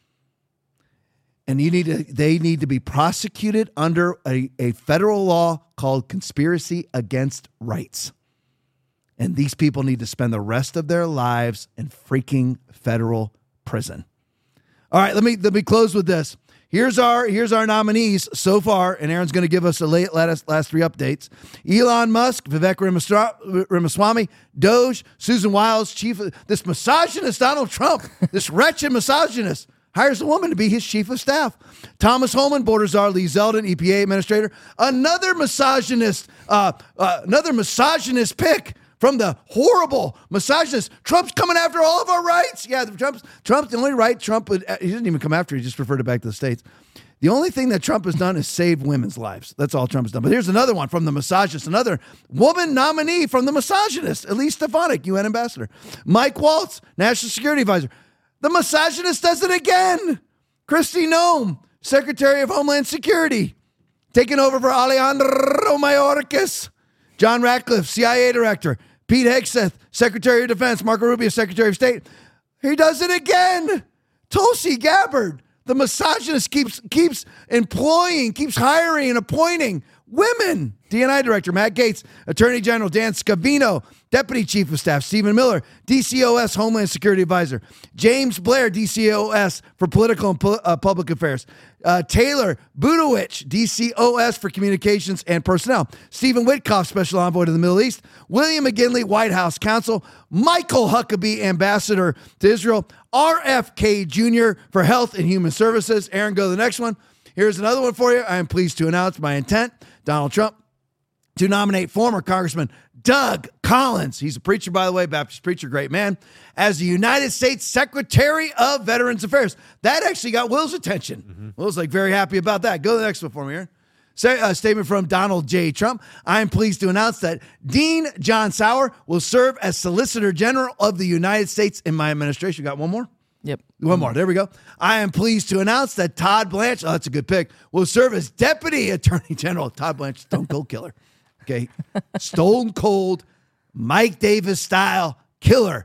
And you need to, they need to be prosecuted under a, a federal law called conspiracy against rights. And these people need to spend the rest of their lives in freaking federal prison. All right, let me let me close with this. Here's our here's our nominees so far, and Aaron's going to give us the late last, last three updates. Elon Musk, Vivek Ramaswamy, Doge, Susan Wiles, chief of this misogynist Donald Trump, this wretched misogynist, hires a woman to be his chief of staff. Thomas Homan, border czar Lee Zeldin, E P A administrator, another misogynist, uh, uh, another misogynist pick from the horrible misogynist. Trump's coming after all of our rights. Yeah, Trump's Trump's the only right Trump would, he didn't even come after, he just referred it back to the states. The only thing that Trump has done is save women's lives. That's all Trump has done. But here's another one from the misogynist, another woman nominee from the misogynist, Elise Stefanik, U N ambassador. Mike Waltz, national security advisor. The misogynist does it again. Kristi Noem, secretary of Homeland Security, taking over for Alejandro Mayorkas. John Ratcliffe, C I A director. Pete Hegseth, Secretary of Defense. Marco Rubio, Secretary of State. He does it again. Tulsi Gabbard, the misogynist, keeps keeps employing, keeps hiring and appointing women. D N I Director Matt Gaetz, Attorney General Dan Scavino, Deputy Chief of Staff Stephen Miller, D C O S Homeland Security Advisor, James Blair, D C O S for Political and Pu- uh, Public Affairs, uh, Taylor Budowich, D C O S for Communications and Personnel, Stephen Witkoff, Special Envoy to the Middle East, William McGinley, White House Counsel, Michael Huckabee, Ambassador to Israel, R F K Junior for Health and Human Services. Aaron, go to the next one. Here's another one for you. I am pleased to announce my intent, Donald Trump, to nominate former Congressman Doug Collins, he's a preacher, by the way, Baptist preacher, great man, as the United States Secretary of Veterans Affairs. That actually got Will's attention. Mm-hmm. Will's like very happy about that. Go to the next one for me, Aaron. Say, a statement from Donald J. Trump. I am pleased to announce that Dean John Sauer will serve as Solicitor General of the United States in my administration. Got one more? Yep. One more. There we go. I am pleased to announce that Todd Blanchard, oh, that's a good pick, will serve as Deputy Attorney General. Todd Blanchard, Stone Cold Killer. Okay. Stone Cold, Mike Davis style killer.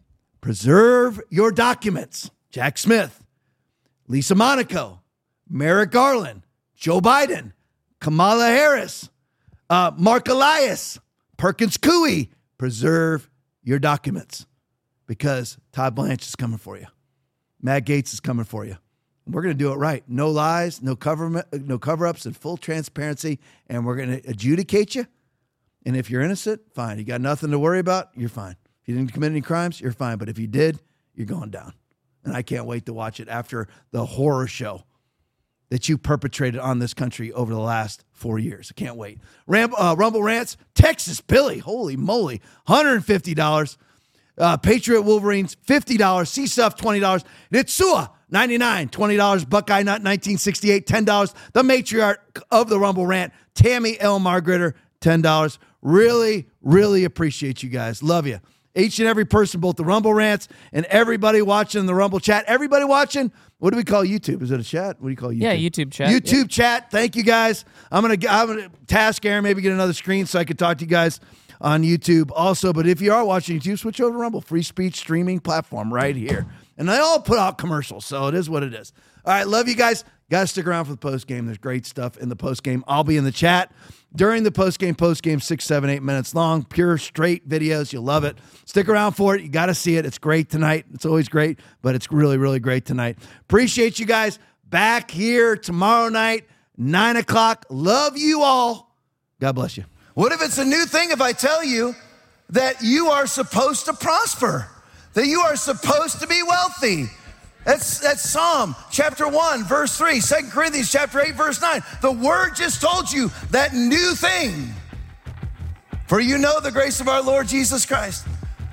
Preserve your documents. Jack Smith, Lisa Monaco, Merrick Garland, Joe Biden, Kamala Harris, uh, Mark Elias, Perkins Coie. Preserve your documents because Todd Blanchard is coming for you. Matt Gaetz is coming for you. We're going to do it right. No lies, no cover, no cover-ups, and full transparency, and we're going to adjudicate you. And if you're innocent, fine. You got nothing to worry about, you're fine. If you didn't commit any crimes, you're fine. But if you did, you're going down. And I can't wait to watch it after the horror show that you perpetrated on this country over the last four years. I can't wait. Ram, uh, Rumble Rants, Texas Billy, holy moly, one hundred fifty dollars. Uh, Patriot Wolverines, fifty dollars. C-Stuff, twenty dollars. Nitsua, ninety-nine dollars. twenty dollars. Buckeye Nut, nineteen sixty-eight, ten dollars. The matriarch of the Rumble Rant, Tammy L. Margritter, ten dollars. Really, really appreciate you guys. Love you. Each and every person, both the Rumble Rants and everybody watching the Rumble chat. Everybody watching, what do we call YouTube? Is it a chat? What do you call YouTube? Yeah, YouTube chat. YouTube yep. chat. Thank you guys. I'm gonna I'm gonna task Aaron, maybe get another screen so I can talk to you guys on YouTube also. But if you are watching YouTube, switch over to Rumble, free speech streaming platform right here. And they all put out commercials, so it is what it is. All right, love you guys. Got to stick around for the post game. There's great stuff in the post game. I'll be in the chat during the post game. Post game, six, seven, eight minutes long, pure straight videos. You'll love it. Stick around for it. You got to see it. It's great tonight. It's always great, but it's really, really great tonight. Appreciate you guys. Back here tomorrow night, nine o'clock. Love you all. God bless you. What if it's a new thing if I tell you that you are supposed to prosper, that you are supposed to be wealthy? That's, that's Psalm chapter one, verse three, Second Corinthians chapter eight, verse nine. The word just told you that new thing. For you know the grace of our Lord Jesus Christ,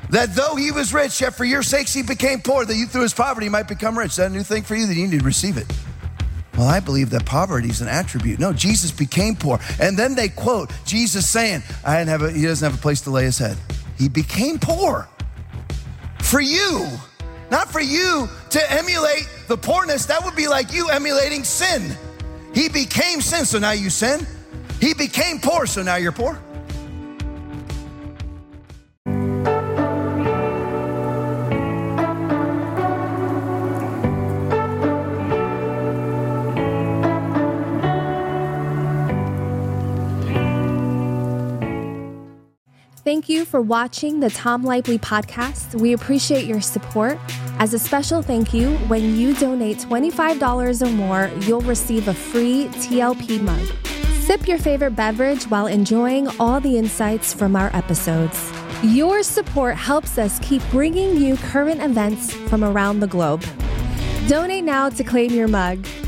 That though he was rich, yet for your sakes he became poor, that you through his poverty might become rich. Is that a new thing for you? Then you need to receive it. Well, I believe that poverty is an attribute. No, Jesus became poor. And then they quote Jesus saying, I didn't have a, he doesn't have a place to lay his head. He became poor for you, not for you to emulate the poorness. That would be like you emulating sin. He became sin, so now you sin. He became poor, so now you're poor. Thank you for watching the Tom Lively podcast. We appreciate your support. As a special thank you, when you donate twenty-five dollars or more, you'll receive a free T L P mug. Sip your favorite beverage while enjoying all the insights from our episodes. Your support helps us keep bringing you current events from around the globe. Donate now to claim your mug.